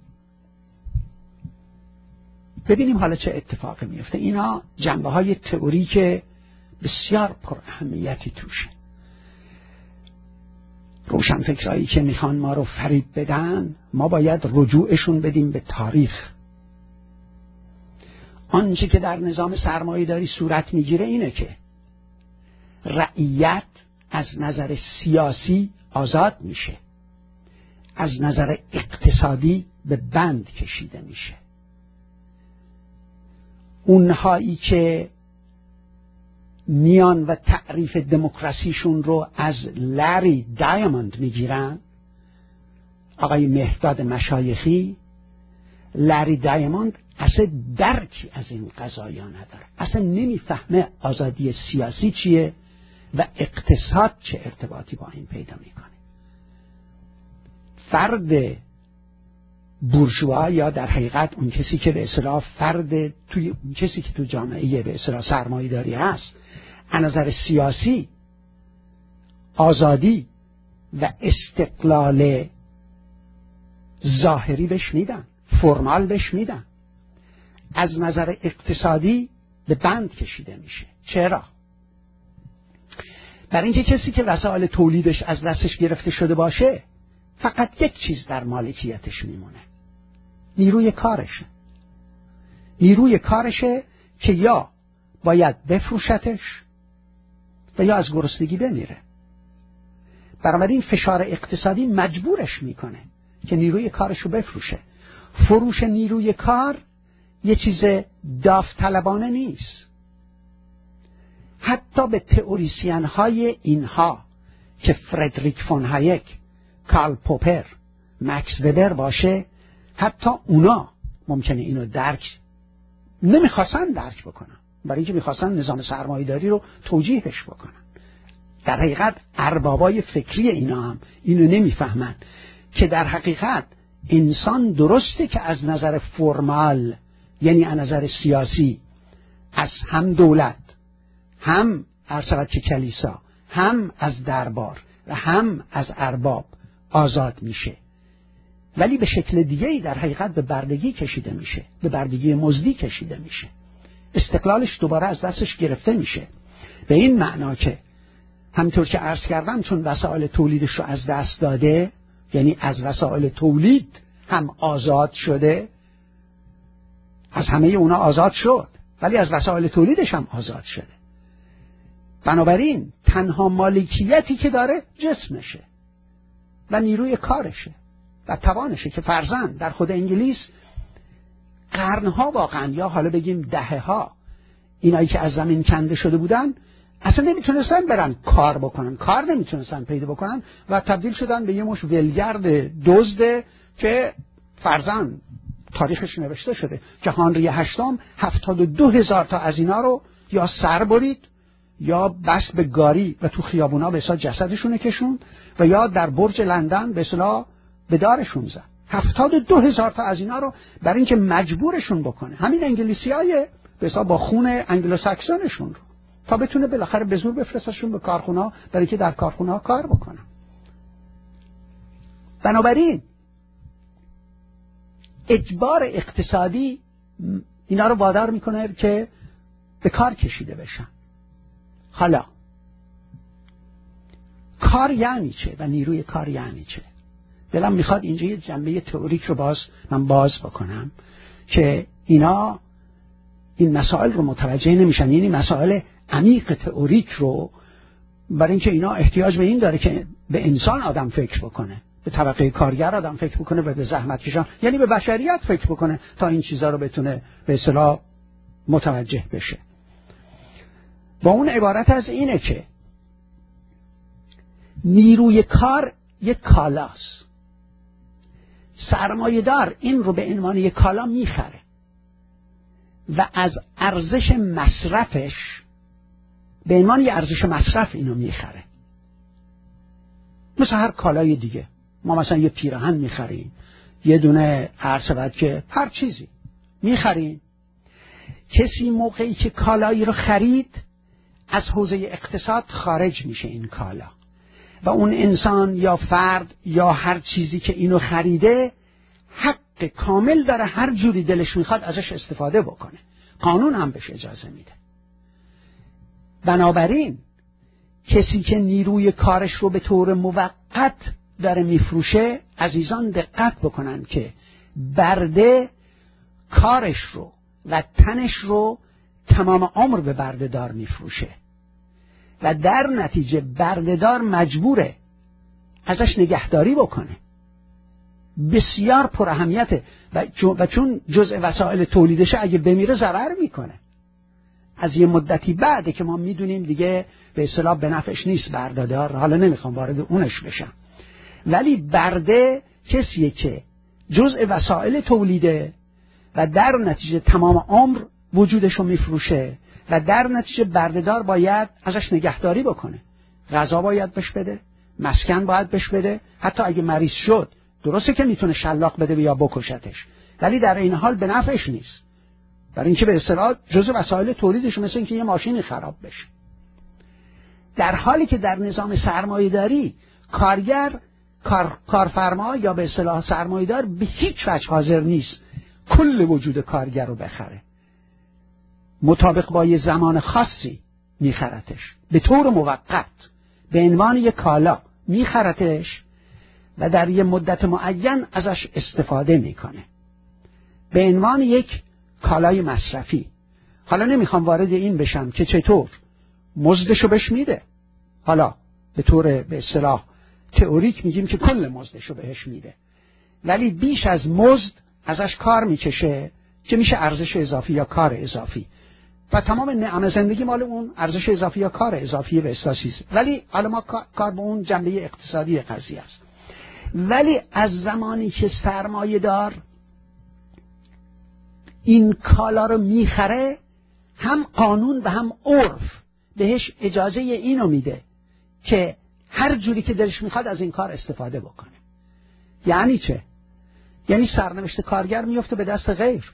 ببینیم حالا چه اتفاقی میفته. اینا جنبه های تئوریک بسیار پر اهمیتی توشه. روشنفکرایی که میخوان ما رو فریب بدن، ما باید رجوعشون بدیم به تاریخ. آنچه که در نظام سرمایه‌داری صورت میگیره اینه که رعیت از نظر سیاسی آزاد میشه، از نظر اقتصادی به بند کشیده میشه. اونهایی که میان و تعریف دموکراسیشون رو از لری دایموند میگیرن، آقای مهرداد مشایخی، لری دایموند اصلا درکی از این قضایا نداره، اصلا نمیفهمه آزادی سیاسی چیه و اقتصاد چه ارتباطی با این پیدا میکنه. فرد بورژوا یا در حقیقت اون کسی که به اصطلاح فرد توی اون کسی که تو جامعه به اصطلاح سرمایه‌داری هست، از نظر سیاسی آزادی و استقلال ظاهری بهش میدن، فرمال بهش میدن. از نظر اقتصادی به بند کشیده میشه. چرا؟ برای اینکه کسی که وسایل تولیدش از دستش گرفته شده باشه فقط یک چیز در مالکیتش میمونه، نیروی کارشه. نیروی کارشه که یا باید بفروشتش و یا از گرسنگی بمیره. بنابراین فشار اقتصادی مجبورش میکنه که نیروی کارش رو بفروشه. فروش نیروی کار یه چیز داوطلبانه نیست. حتی به تئوریسین های اینها که فردریک فون هایک، کارل پوپر، مکس وبر باشه، حتی اونا ممکنه اینو نمیخواستن درک بکنن، برای اینکه میخواستن نظام سرمایه‌داری رو توجیهش بکنن. در حقیقت اربابای فکری اینا هم اینو نمیفهمن که در حقیقت انسان درسته که از نظر فرمال، یعنی از نظر سیاسی، از هم دولت، هم ارشد که کلیسا، هم از دربار و هم از ارباب آزاد میشه، ولی به شکل دیگه‌ای در حقیقت به بردگی کشیده میشه، به بردگی مزدی کشیده میشه. استقلالش دوباره از دستش گرفته میشه. به این معنا که همطور که عرض کردم چون وسایل تولیدش رو از دست داده، یعنی از وسایل تولید هم آزاد شده، از همه اونا آزاد شد ولی از وسایل تولیدش هم آزاد شده. بنابراین تنها مالکیتی که داره جسمشه و نیروی کارشه و توانشه که فرضاً در خود انگلیس قرنها واقعاً، یا حالا بگیم دهه‌ها، اینایی که از زمین کنده شده بودن اصلا نمیتونستن برن کار بکنن، کار نمیتونستن پیدا بکنن و تبدیل شدن به یه مش ولگرد دزد که فرضاً تاریخش نوشته شده که هنری هشتم 72,000 تا از اینا رو یا سر برید یا بس به گاری و تو خیابونا به اصلا جسدشون کشوند و یا در برج لندن به اصلا به دارشون زد. 72,000 تا از اینا رو برای اینکه مجبورشون بکنه همین انگلیسیای به اصلا با خون انگلوساکسونشون رو، تا بتونه بالاخره به زور بفرستشون به کارخونه برای اینکه در کارخونه کار بکنن. بنابراین اجبار اقتصادی اینا رو وادار میکنه که به کار کشیده بشن. حالا کار یعنی چه و نیروی کار یعنی چه؟ دلم میخواد اینجا یه جنبه تئوریک رو من باز بکنم که اینا این مسائل رو متوجه نمیشن، یعنی مسائل عمیق تئوریک رو، برای اینکه اینا احتیاج به این داره که به انسان آدم فکر بکنه، به طبقه کارگر آدم فکر بکنه و به زحمت کشان، یعنی به بشریت فکر بکنه تا این چیزا رو بتونه به اصطلاح متوجه بشه. با اون عبارت از اینه که نیروی کار یک کالاست، سرمایه‌دار این رو به عنوان یک کالا میخره و از ارزش مصرفش به عنوان یک ارزش مصرف اینو میخره. مثل هر کالای دیگه، ما مثلا یه پیراهن میخریم، یه دونه عرض که هر چیزی میخریم. کسی موقعی که کالایی رو خرید از حوزه اقتصاد خارج میشه این کالا و اون انسان یا فرد یا هر چیزی که اینو خریده حق کامل داره هر جوری دلش میخواد ازش استفاده بکنه، قانون هم بهش اجازه میده. بنابراین کسی که نیروی کارش رو به طور موقت داره میفروشه، عزیزان دقت بکنن که برده کارش رو و تنش رو تمام عمر به برده دار میفروشه و در نتیجه بردهدار مجبوره ازش نگهداری بکنه. بسیار پر اهمیته و چون جزء وسایل تولیدشه اگه بمیره ضرر میکنه. از یه مدتی بعده که ما میدونیم دیگه به اصطلاح به نفعش نیست بردهدار. حالا نمیخوام وارد اونش بشم، ولی برده کسیه که جزء وسایل تولیده و در نتیجه تمام عمر وجودشو میفروشه و در نتیجه بردهدار باید ازش نگهداری بکنه. غذا باید بهش بده، مسکن باید بهش بده، حتی اگه مریض شد درسته که میتونه شلاق بده یا بکشتش، ولی در این حال به نفعش نیست، برای اینکه به اصطلاح جزء وسایل تولیدش، مثل اینکه یه ماشینی خراب بشه. در حالی که در نظام سرمایه‌داری کارفرما یا به اصطلاح سرمایه‌دار به هیچ وجه حاضر نیست کل وجود کارگر رو بخره. مطابق با یه زمان خاصی میخرتش به طور موقت به عنوان یک کالا میخرتش و در یه مدت معین ازش استفاده میکنه به عنوان یک کالای مصرفی. حالا نمیخوام وارد این بشم که چطور مزدشو بهش میده. حالا به طور به اصطلاح تئوریک میگیم که کل مزدشو بهش میده، ولی بیش از مزد ازش کار میکشه که میشه ارزش اضافی یا کار اضافی و تمام نعم زندگی مال اون ارزش اضافی یا کار اضافی به احساسی است. ولی حالا ما کار به اون جنبه اقتصادی قضیه است. ولی از زمانی که سرمایه دار این کالا رو میخره، هم قانون و هم عرف بهش اجازه اینو میده که هر جوری که دلش میخواد از این کار استفاده بکنه. یعنی چه؟ یعنی سرنوشت کارگر میفته به دست غیر.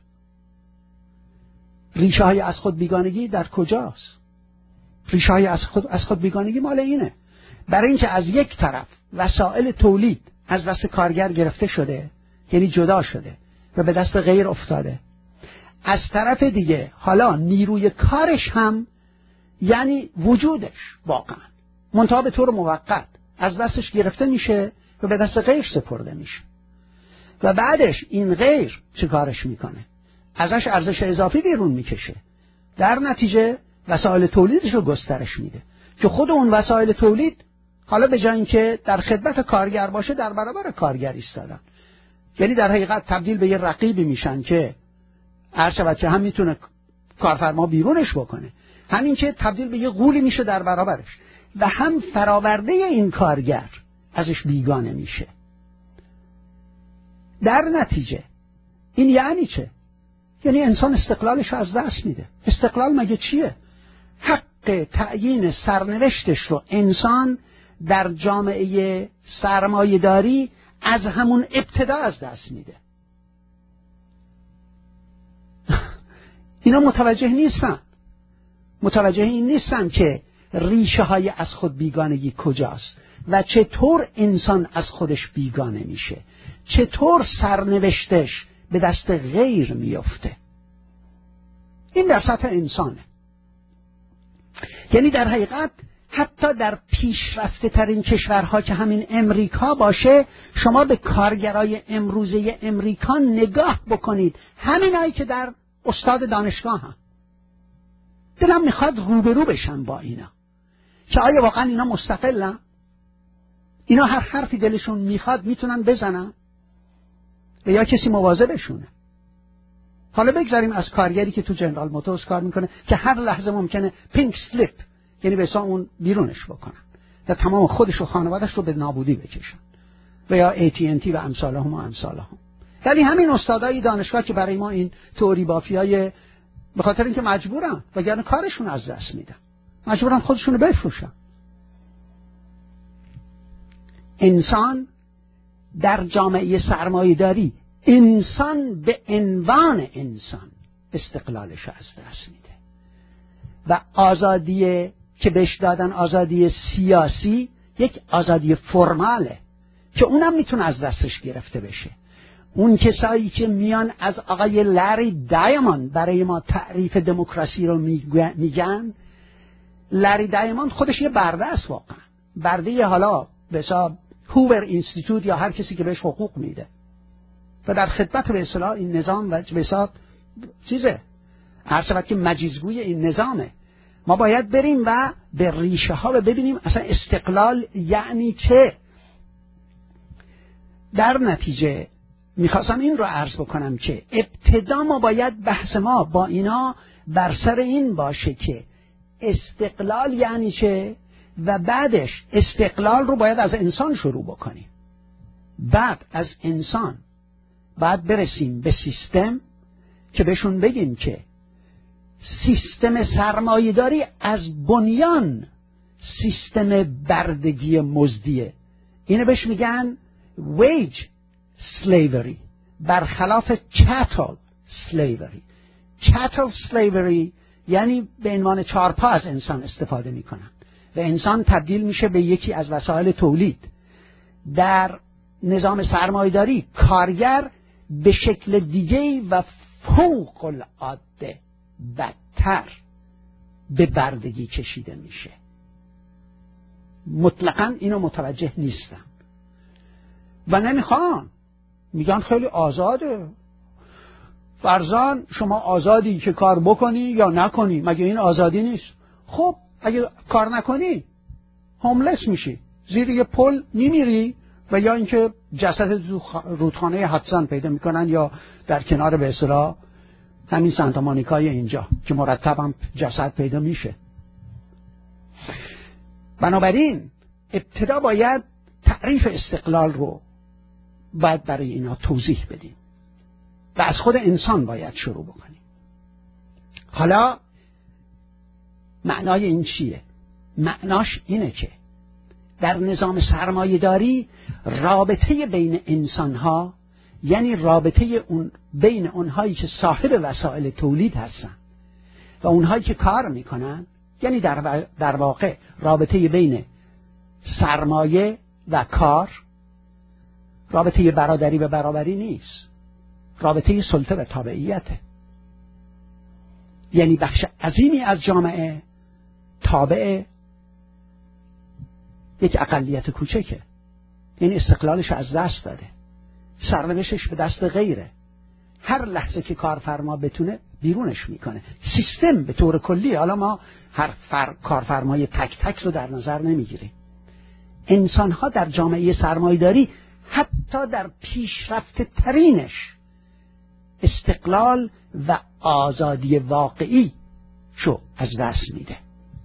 ریشه های از خود بیگانگی در کجاست؟ ریشه های از خود بیگانگی مال اینه، برای اینکه از یک طرف وسایل تولید از دست کارگر گرفته شده، یعنی جدا شده و به دست غیر افتاده. از طرف دیگه حالا نیروی کارش هم، یعنی وجودش واقعا منتها به طور موقت از دستش گرفته میشه و به دست غیر سپرده میشه و بعدش این غیر چه کارش میکنه؟ ازش ارزش اضافی بیرون میکشه، در نتیجه وسایل تولیدش رو گسترش میده که خود اون وسایل تولید حالا به جای اینکه در خدمت کارگر باشه در برابر کارگر ایستادن، یعنی در حقیقت تبدیل به یه رقیبی میشن که هر شود که هم میتونه کارفرما بیرونش بکنه، همین که تبدیل به یه غولی میشه در برابرش و هم فراورده این کارگر ازش بیگانه میشه. در نتیجه این یعنی چه؟ یعنی انسان استقلالش رو از دست میده. استقلال مگه چیه؟ حق تعیین سرنوشتش رو انسان در جامعه سرمایه‌داری از همون ابتدا از دست میده. اینا متوجه این نیستن که ریشه های از خود بیگانگی کجاست و چطور انسان از خودش بیگانه میشه، چطور سرنوشتش به دست غیر میفته. این در سطح انسانه. یعنی در حقیقت حتی در پیشرفته ترین کشورها که همین امریکا باشه، شما به کارگرای امروزه امریکا نگاه بکنید، همینایی که در استاد دانشگاه هم. دلم میخواد روبرو بشن با اینا که آیا واقعا اینا مستقلن؟ اینا هر حرفی دلشون میخواد میتونن بزنن و یا کسی مواظبشونه؟ حالا بگذاریم از کارگری که تو جنرال موتورز کار میکنه که هر لحظه ممکنه پینک سلیپ، یعنی به حساب اون بیرونش بکنن و تمام خودش و خانوادش رو به نابودی بکشن، و یا AT&T و امثالهم. ولی همین استادای دانشگاه که برای ما این تئوری بافیای، به خاطر اینکه مجبورن وگرنه کارشون از دست میدن، مجبورن خودشونو بفروشن. انسان در جامعه سرمایه‌داری، انسان به عنوان انسان استقلالش از دست میده و آزادی که بهش دادن، آزادی سیاسی، یک آزادی فرماله که اونم میتونه از دستش گرفته بشه. اون کسایی که میان از آقای لری دایموند برای ما تعریف دموکراسی رو میگن، لری دایموند خودش یه برده است، واقعا برده، حالا به حساب هوور اینستیتوت یا هر کسی که بهش حقوق میده و در خدمت به اصطلاح این نظام و به حساب چیزه، هر شود که مجیزگوی این نظامه. ما باید بریم و به ریشه ها و ببینیم اصلا استقلال یعنی چه. در نتیجه میخواستم این رو عرض بکنم که ابتدا ما باید بحث ما با اینا بر سر این باشه که استقلال یعنی چه و بعدش استقلال رو باید از انسان شروع بکنیم. بعد از انسان بعد برسیم به سیستم که بهشون بگیم که سیستم سرمایه‌داری از بنیان سیستم بردگی مزدیه. اینو بهش میگن wage slavery برخلاف chattel slavery. chattel slavery یعنی به عنوان چارپا از انسان استفاده میکنن و انسان تبدیل میشه به یکی از وسایل تولید. در نظام سرمایه‌داری کارگر به شکل دیگه‌ای و فوق العاده بدتر به بردگی کشیده میشه. مطلقاً اینو متوجه نیستن و نمیخوان، میگن خیلی آزاده. فرضاً شما آزادی که کار بکنی یا نکنی، مگه این آزادی نیست؟ خب اگه کار نکنی هوملس میشی، زیر یه پل میمیری و یا اینکه جسد تو رودخانه هاتسان پیدا میکنن یا در کنار به اصطلاح همین سانتا مونیکای اینجا که مرتب هم جسد پیدا میشه. بنابراین ابتدا باید تعریف استقلال رو باید برای اینا توضیح بدیم و از خود انسان باید شروع بکنیم. حالا معنای این چیه؟ معناش اینه که در نظام سرمایه‌داری رابطه بین انسان‌ها، یعنی رابطه بین اونهایی که صاحب وسایل تولید هستن و اونهایی که کار میکنن، یعنی در واقع رابطه بین سرمایه و کار، رابطه برادری و برابری نیست، رابطه سلطه و تابعیته. یعنی بخش عظیمی از جامعه تابع یک اقلیت کوچکه، یعنی استقلالش از دست داده، سرنوشتش به دست غیره. هر لحظه که کارفرما بتونه بیرونش میکنه. سیستم به طور کلی، حالا ما هر کارفرمای تک تک رو در نظر نمیگیریم. انسانها در جامعه سرمایه‌داری حتی در پیشرفت ترینش استقلال و آزادی واقعی شو از دست میده.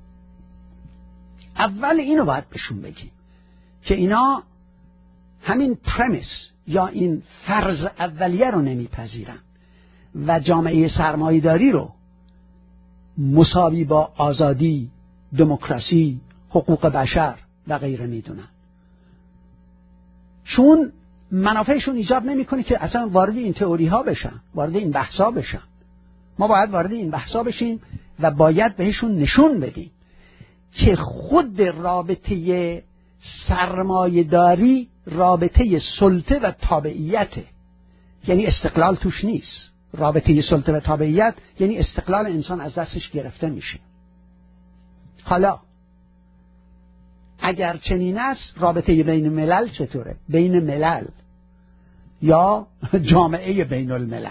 اول اینو باید بهشون بگیم که اینا همین پرمیس یا این فرض اولیه رو نمیپذیرن و جامعه سرمایه‌داری رو مساوی با آزادی، دموکراسی، حقوق بشر و غیره میدونن، چون منافعشون ایجاب نمیکنه که اصلا وارد این تئوری ها بشن، وارد این بحثا بشن. ما باید وارد این بحثا بشیم و باید بهشون نشون بدیم که خود رابطه سرمایه‌داری رابطه سلطه و تابعیته، یعنی استقلال توش نیست. رابطه سلطه و تابعیت یعنی استقلال انسان از دستش گرفته میشه. حالا اگر چنین است، رابطه بین ملل چطوره؟ بین ملل یا جامعه بین الملل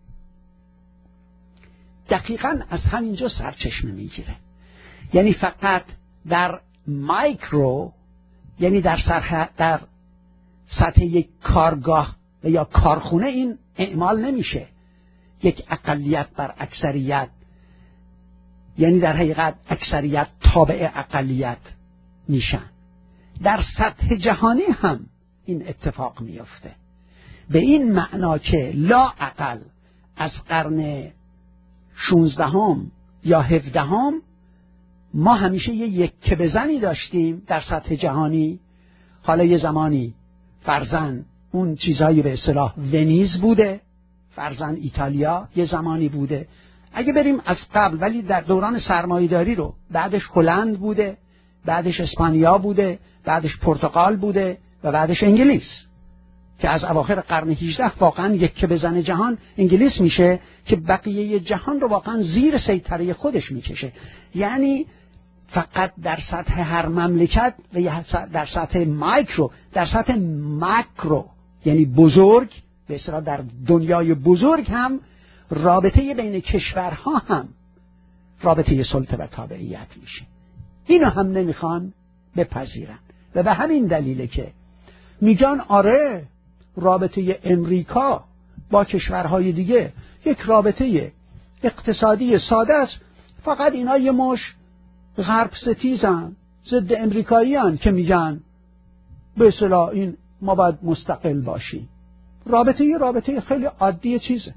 دقیقاً از همینجا سرچشمه میگیره. یعنی فقط در مایکرو، یعنی در سطح یک کارگاه و یا کارخونه این اعمال نمیشه. یک اقلیت بر اکثریت، یعنی در حقیقت اکثریت تابع اقلیت میشن. در سطح جهانی هم این اتفاق میفته، به این معنا که لااقل از قرن 16 یا 17 ما همیشه یک بزنی داشتیم در سطح جهانی. حالا یه زمانی فرضاً اون چیزایی به اصطلاح ونیز بوده، فرضاً ایتالیا یه زمانی بوده. اگه بریم از قبل، ولی در دوران سرمایه‌داری رو بعدش هلند بوده، بعدش اسپانیا بوده، بعدش پرتغال بوده و بعدش انگلیس که از اواخر قرن 18 واقعاً یک بزن جهان انگلیس میشه که بقیه جهان رو واقعاً زیر سیطره خودش میکشه. یعنی فقط در سطح هر مملکت و در سطح مایکرو، در سطح ماکرو یعنی بزرگ، به اصطلاح در دنیای بزرگ هم رابطه بین کشورها هم رابطه سلطه و تابعیت میشه. اینو هم نمیخوان بپذیرن و به همین دلیله که میگن آره رابطه امریکا با کشورهای دیگه یک رابطه اقتصادی ساده است، فقط اینا یه مش غرب ستیزن ضد امریکاییان که میگن به اصطلاح این ما باید مستقل باشیم. رابطه خیلی عادی چیزه.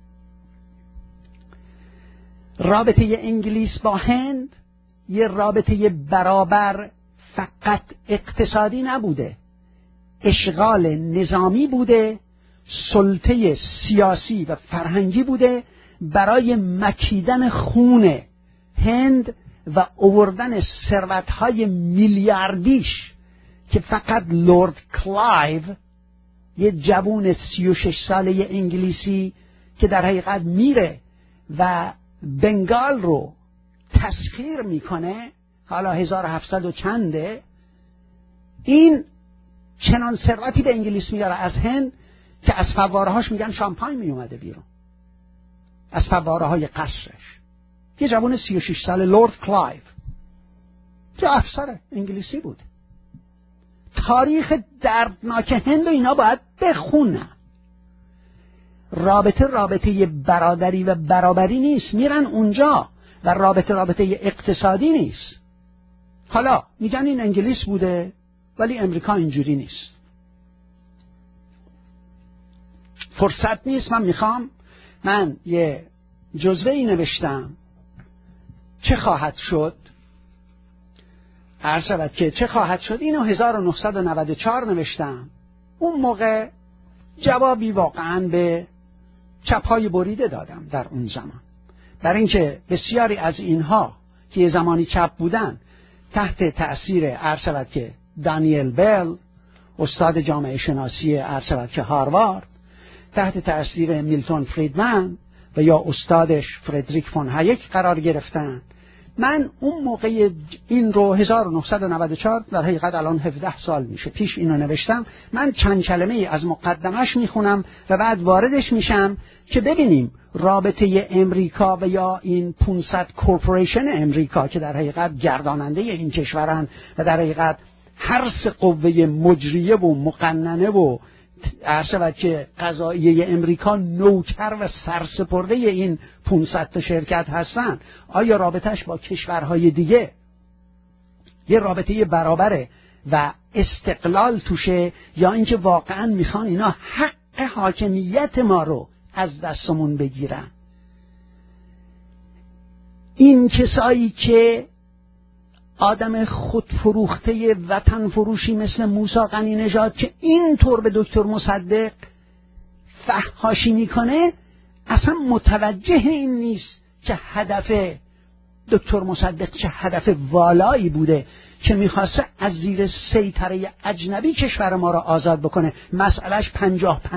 رابطه انگلیس با هند یه رابطه برابر فقط اقتصادی نبوده، اشغال نظامی بوده، سلطه سیاسی و فرهنگی بوده برای مکیدن خون هند و آوردن ثروت‌های میلیاردیش که فقط لورد کلایو، یه جوون 36 ساله انگلیسی که در حقیقت میره و بنگال رو تسخیر میکنه، حالا 1700 و چنده، این چنان ثروتی به انگلیس میاره از هند که از فوارهاش میگن شامپاین میومده بیرون، از فواره های قصرش. یه جوان 36 ساله لورد کلایو که افسر انگلیسی بود. تاریخ دردناک هند و اینا باید بخونن. رابطه برادری و برابری نیست، میرن اونجا و رابطه اقتصادی نیست. حالا میگن این انگلیس بوده ولی امریکا اینجوری نیست. فرصت نیست، من یه جزوه‌ای نوشتم چه خواهد شد، عرض شود که چه خواهد شد، اینو 1994 نوشتم. اون موقع جوابی واقعا به چپ‌های بریده دادم در اون زمان، برای اینکه بسیاری از اینها که یه زمانی چپ بودن تحت تأثیر عرض شود که دانیل بل، استاد جامعه شناسی عرض شود که هاروارد، تحت تأثیر میلتون فریدمن و یا استادش فردریک فون هایک قرار گرفتن. من اون موقع این رو 1994 در حقیقت الان 17 سال میشه پیش اینو نوشتم. من چند کلمه از مقدمش میخونم و بعد واردش میشم که ببینیم رابطه امریکا و یا این 500 کورپوریشن امریکا که در حقیقت گرداننده این کشورن و در حقیقت هر سه قوه مجریه و مقننه و عرض که قضاییه امریکا نوکر و سرسپرده این 500 تا شرکت هستن، آیا رابطش با کشورهای دیگه یه رابطه برابره و استقلال توشه، یا اینکه واقعا میخوان اینا حق حاکمیت ما رو از دستمون بگیرن؟ این کسایی که آدم خودفروخته وطن فروشی مثل موسی غنی نژاد که اینطور به دکتر مصدق فحاشی میکنه اصلا متوجه این نیست که هدف دکتر مصدق چه هدف والایی بوده که میخواسته از زیر سیطره اجنبی کشور ما را آزاد بکنه. مسئلهش 50-50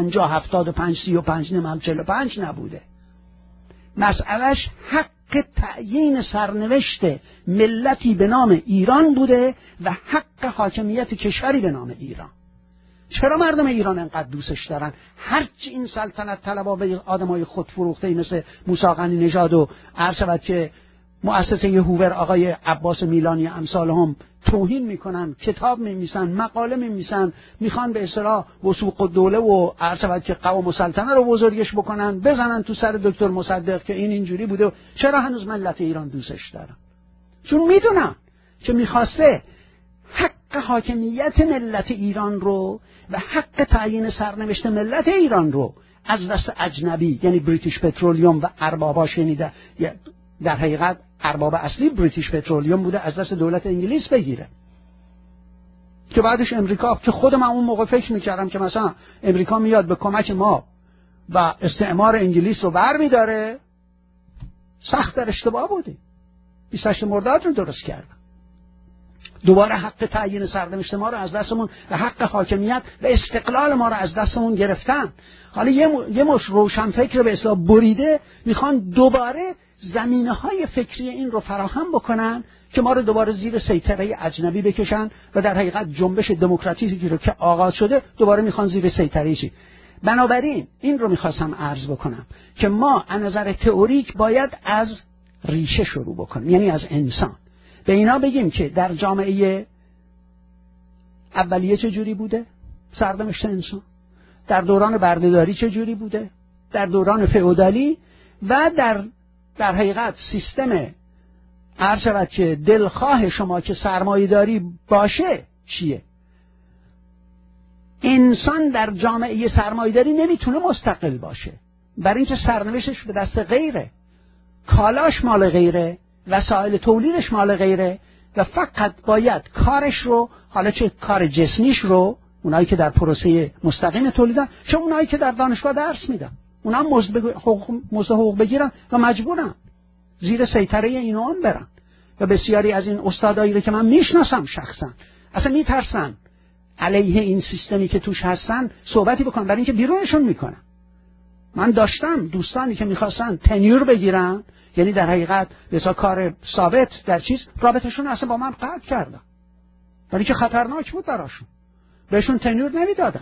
75-35 45 نبوده. مسئلهش حق تعیین سرنوشت ملتی به نام ایران بوده و حق حاکمیت کشوری به نام ایران. چرا مردم ایران انقدر دوستش دارن؟ هرچی این سلطنت طلبا به آدمای خودفروخته مثل موسی غنی نژاد و عرض شود که مؤسسه هوور آقای عباس میلانی امثال هم توهین میکنن، کتاب میمیسن، مقاله میمیسن، میخوان به اصطلاح وثوق الدوله و عرض شود که قوام السلطنه رو بزرگش بکنن، بزنن تو سر دکتر مصدق که این اینجوری بوده. چرا هنوز ملت ایران دوستش دارن؟ چون میدونن که میخواسته حق حاکمیت ملت ایران رو و حق تعیین سرنوشت ملت ایران رو از دست اجنبی، یعنی بریتیش پترولیوم و ارباباش، یعنی در حقیقت ارباب اصلی بریتیش پترولیوم بوده، از دست دولت انگلیس بگیره. که بعدش امریکا، که خود من اون موقع فکر میکردم که مثلا امریکا میاد به کمک ما و استعمار انگلیس رو بر میداره، سخت در اشتباه بودیم. 28 مرداد رو درست کردم. دوباره حق تعیین سرنوشت ما رو از دستمون و حق حاکمیت و استقلال ما رو از دستمون گرفتن. حالا یه مش روشن فکر به اصطلاح بریده میخوان دوباره زمینه‌های فکری این رو فراهم بکنن که ما رو دوباره زیر سیطره اجنبی بکشن و در حقیقت جنبش دموکراتیکی رو که آغاز شده دوباره میخوان زیر سیطره چی. بنابراین این رو میخواستم عرض بکنم که ما از نظر تئوریک باید از ریشه شروع بکنیم، یعنی از انسان. به اینا بگیم که در جامعه اولیه چه جوری بوده سرنوشت انسان، در دوران بردهداری چه جوری بوده، در دوران فئودالی، و در حقیقت سیستم عرض شود که دلخواه شما که سرمایه‌داری باشه چیه. انسان در جامعه سرمایه‌داری نمیتونه مستقل باشه، برای اینکه سرنوشتش به دست غیره، کالاش مال غیره، وسایل تولیدش مال غیره، و فقط باید کارش رو، حالا چه کار جسمیش رو، اونایی که در پروسه مستقیم تولیدن، چه اونایی که در دانشگاه درس میدن، اونا مزد حقوق بگیرن و مجبورن زیر سیطره اینا هم برن. و بسیاری از این استادایی رو که من میشناسم شخصا اصلا میترسن علیه این سیستمی که توش هستن صحبتی بکنن، برای اینکه بیرونشون میکنن. من داشتم دوستانی که میخواستن تنیور بگیرن، یعنی در حقیقت بسا کار ثابت در چیز، رابطشون اصلا با من قطع کردن، برای که خطرناک بود براشون، بهشون تنیور نمیدادن.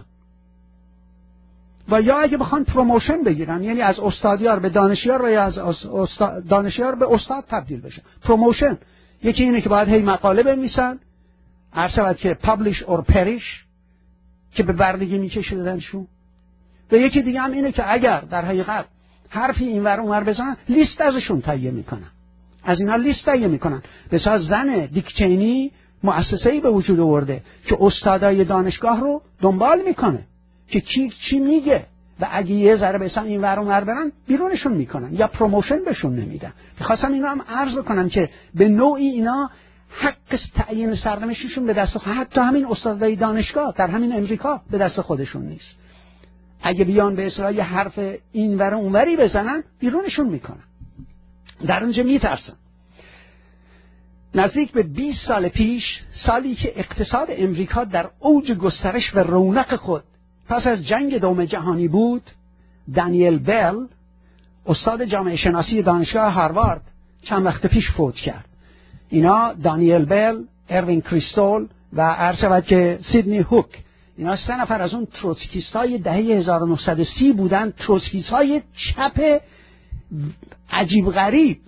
و یا اگه بخوان پروموشن بگیرن، یعنی از استادیار به دانشیار و یا از دانشیار به استاد تبدیل بشن، پروموشن. یکی اینه که باید هی مقاله بنویسن، هر شود که publish or perish، که به بردگی میکشیدنشون. و یکی دیگه هم اینه که اگر در حقیقت حرفی اینور اونور بزنن، لیست ازشون تهیه میکنن، از اینا لیست تهیه میکنن. بسیار زن دیک چینی مؤسسه‌ای به وجود آورده که استادای دانشگاه رو دنبال میکنه که چی میگه، و اگه یه ذره بسن این ور اون ور برن بیرونشون میکنن یا پروموشن بهشون نمیدن. میخواستم اینا هم عرض بکنم که به نوعی اینا حق تعیین سرنوشتشون به دست حتی همین استادای دانشگاه در همین امریکا به دست خودشون نیست. اگه بیان به اصطلاح یه حرف این ور اون وری بزنن بیرونشون میکنن، در اونجا میترسن. نزدیک به 20 سال پیش، سالی که اقتصاد امریکا در اوج گسترش و رونق خود پس از جنگ دوم جهانی بود، دانیل بل، استاد جامعه شناسی دانشگاه هاروارد، چند وقت پیش فوت کرد. اینا دانیل بل، اروین کریستول و عرض شود که سیدنی هوک، اینا 3 نفر از اون تروتسکیستای دهه 1930 بودن، تروتسکیستای چپ عجیب غریب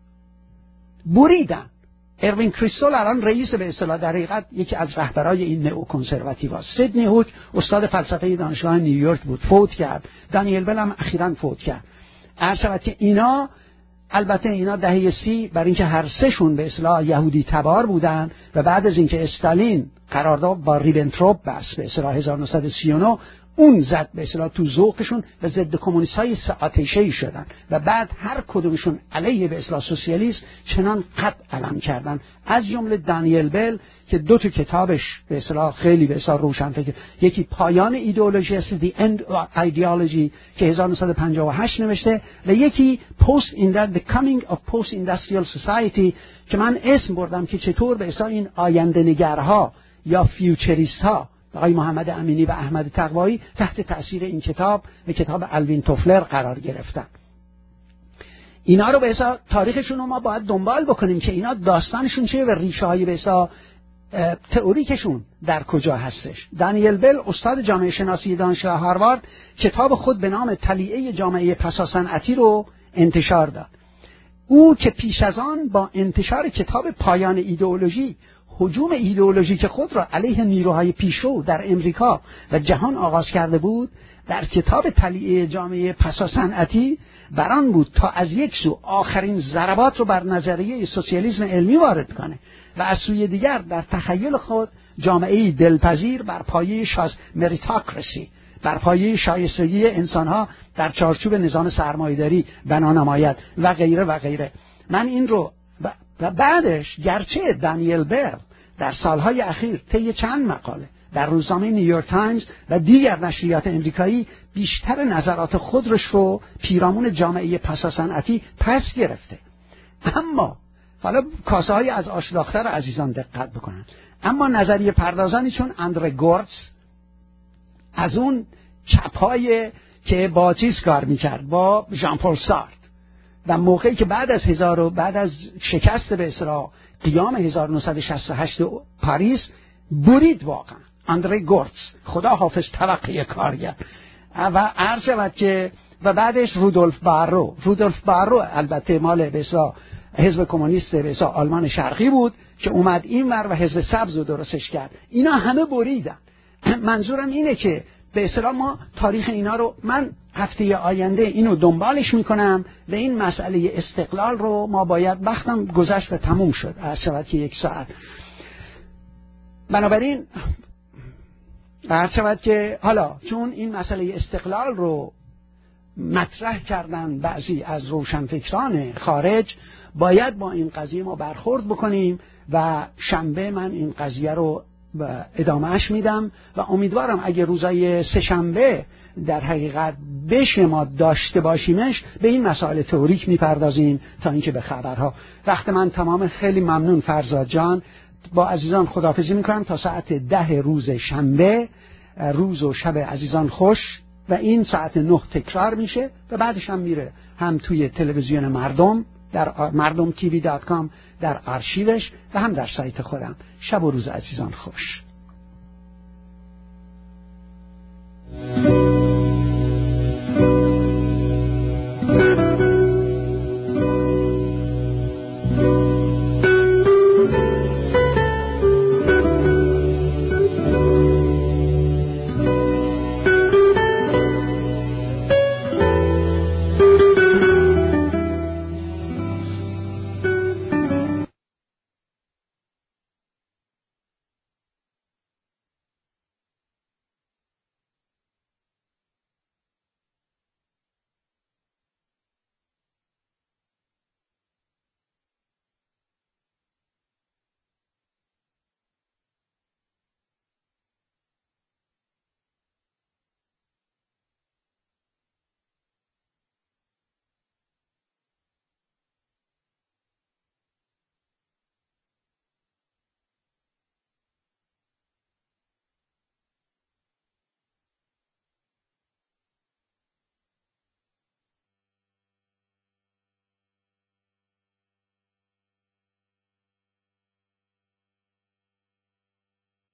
بریدن. اروین کریستول الان رئیس به اصطلاح در حقیقت یکی از رهبرای این نئو کنسرواتیو است. سیدنی هوک استاد فلسفه دانشگاه نیویورک بود، فوت کرد. دانیل بل هم اخیراً فوت کرد. عرض شود که اینا، البته اینا دهه 30 برای اینکه هر سهشون به اصطلاح یهودی تبار بودن و بعد از اینکه استالین قرارداد با ریبنتروپ بست به اصطلاح 1939 اون زد به اصطلاح تو ذوقشون و ضد کمونیستای آتشه‌ای شدن و بعد هر کدومشون علیه به اصطلاح سوسیالیسم چنان قد علم کردن، از جمله دانیل بل که 2 کتابش به اصطلاح خیلی به اصطلاح روشنفکر، یکی پایان ایدئولوژی است The End of Ideology که 1958 نوشته و یکی The Coming of Post-Industrial Society که من اسم بردم که چطور به اصطلاح این آینده نگرها یا فیوچریست ها آقای محمد امینی و احمد تقوایی تحت تأثیر این کتاب و کتاب الوین توفلر قرار گرفتن. اینا رو به حساب تاریخشون رو ما باید دنبال بکنیم که اینا داستانشون چیه و ریشه های به حساب تئوریکشون در کجا هستش. دانیل بل استاد جامعه شناسی دانشگاه هاروارد کتاب خود به نام طلیعه جامعه پساصنعتی رو انتشار داد. او که پیش از آن با انتشار کتاب پایان ایدئولوژی هجوم ایدئولوژیک خود را علیه نیروهای پیشرو در امریکا و جهان آغاز کرده بود، در کتاب طلیعه جامعه پساصنعتی بران بود تا از یک سو آخرین ضربات رو بر نظریه سوسیالیسم علمی وارد کنه و از سوی دیگر در تخیل خود جامعه دلپذیر بر پایه مریتاکراسی، بر پایه شایستگی انسانها در چارچوب نظام سرمایه‌داری بنا نماید و غیره و غیره. من این رو و بعدش گرچه دانیل بل در سالهای اخیر طی چند مقاله در روزنامه نیویورک تایمز و دیگر نشریات امریکایی بیشتر نظرات خودش رو پیرامون جامعه پساصنعتی پس گرفته، اما حالا کاسه های از آش داختر عزیزان دقت بکنن، اما نظریه پردازانی چون اندره گورتز از اون چپای که با چیز کار میکرد با ژان پل سارتر و موقعی که بعد از شکست به اصطلاح قیام 1968 پاریس برید واقعا اندره گورتز، خدا حافظ توقع کارگر و عرض شود که و بعدش رودولف بارو البته مال به اصطلاح حزب کمونیست به اصطلاح آلمان شرقی بود که اومد اینور و حزب سبز رو درستش کرد. اینا همه بریدن. منظورم اینه که به اصطلاح ما تاریخ اینا رو، من هفته آینده اینو دنبالش میکنم و این مسئله استقلال رو ما باید، وقتم گذشت و تموم شد، هر شود که 1 ساعت. بنابراین هر شود که حالا چون این مسئله استقلال رو مطرح کردن بعضی از روشنفکران خارج، باید با این قضیه ما برخورد بکنیم و شنبه من این قضیه رو ادامهش میدم و امیدوارم اگه روزای سه‌شنبه در حقیقت بشه ما داشته باشیمش، به این مسائل تئوریک میپردازیم تا اینکه به خبرها. وقت من تمام. خیلی ممنون فرزاد جان. با عزیزان خداحافظی میکنم تا ساعت 10 روز شنبه. روز و شب عزیزان خوش. و این ساعت 9 تکرار میشه و بعدش هم میره هم توی تلویزیون مردم در mardomtv.com در آرشیوش و هم در سایت خودم. شب و روز عزیزان خوش.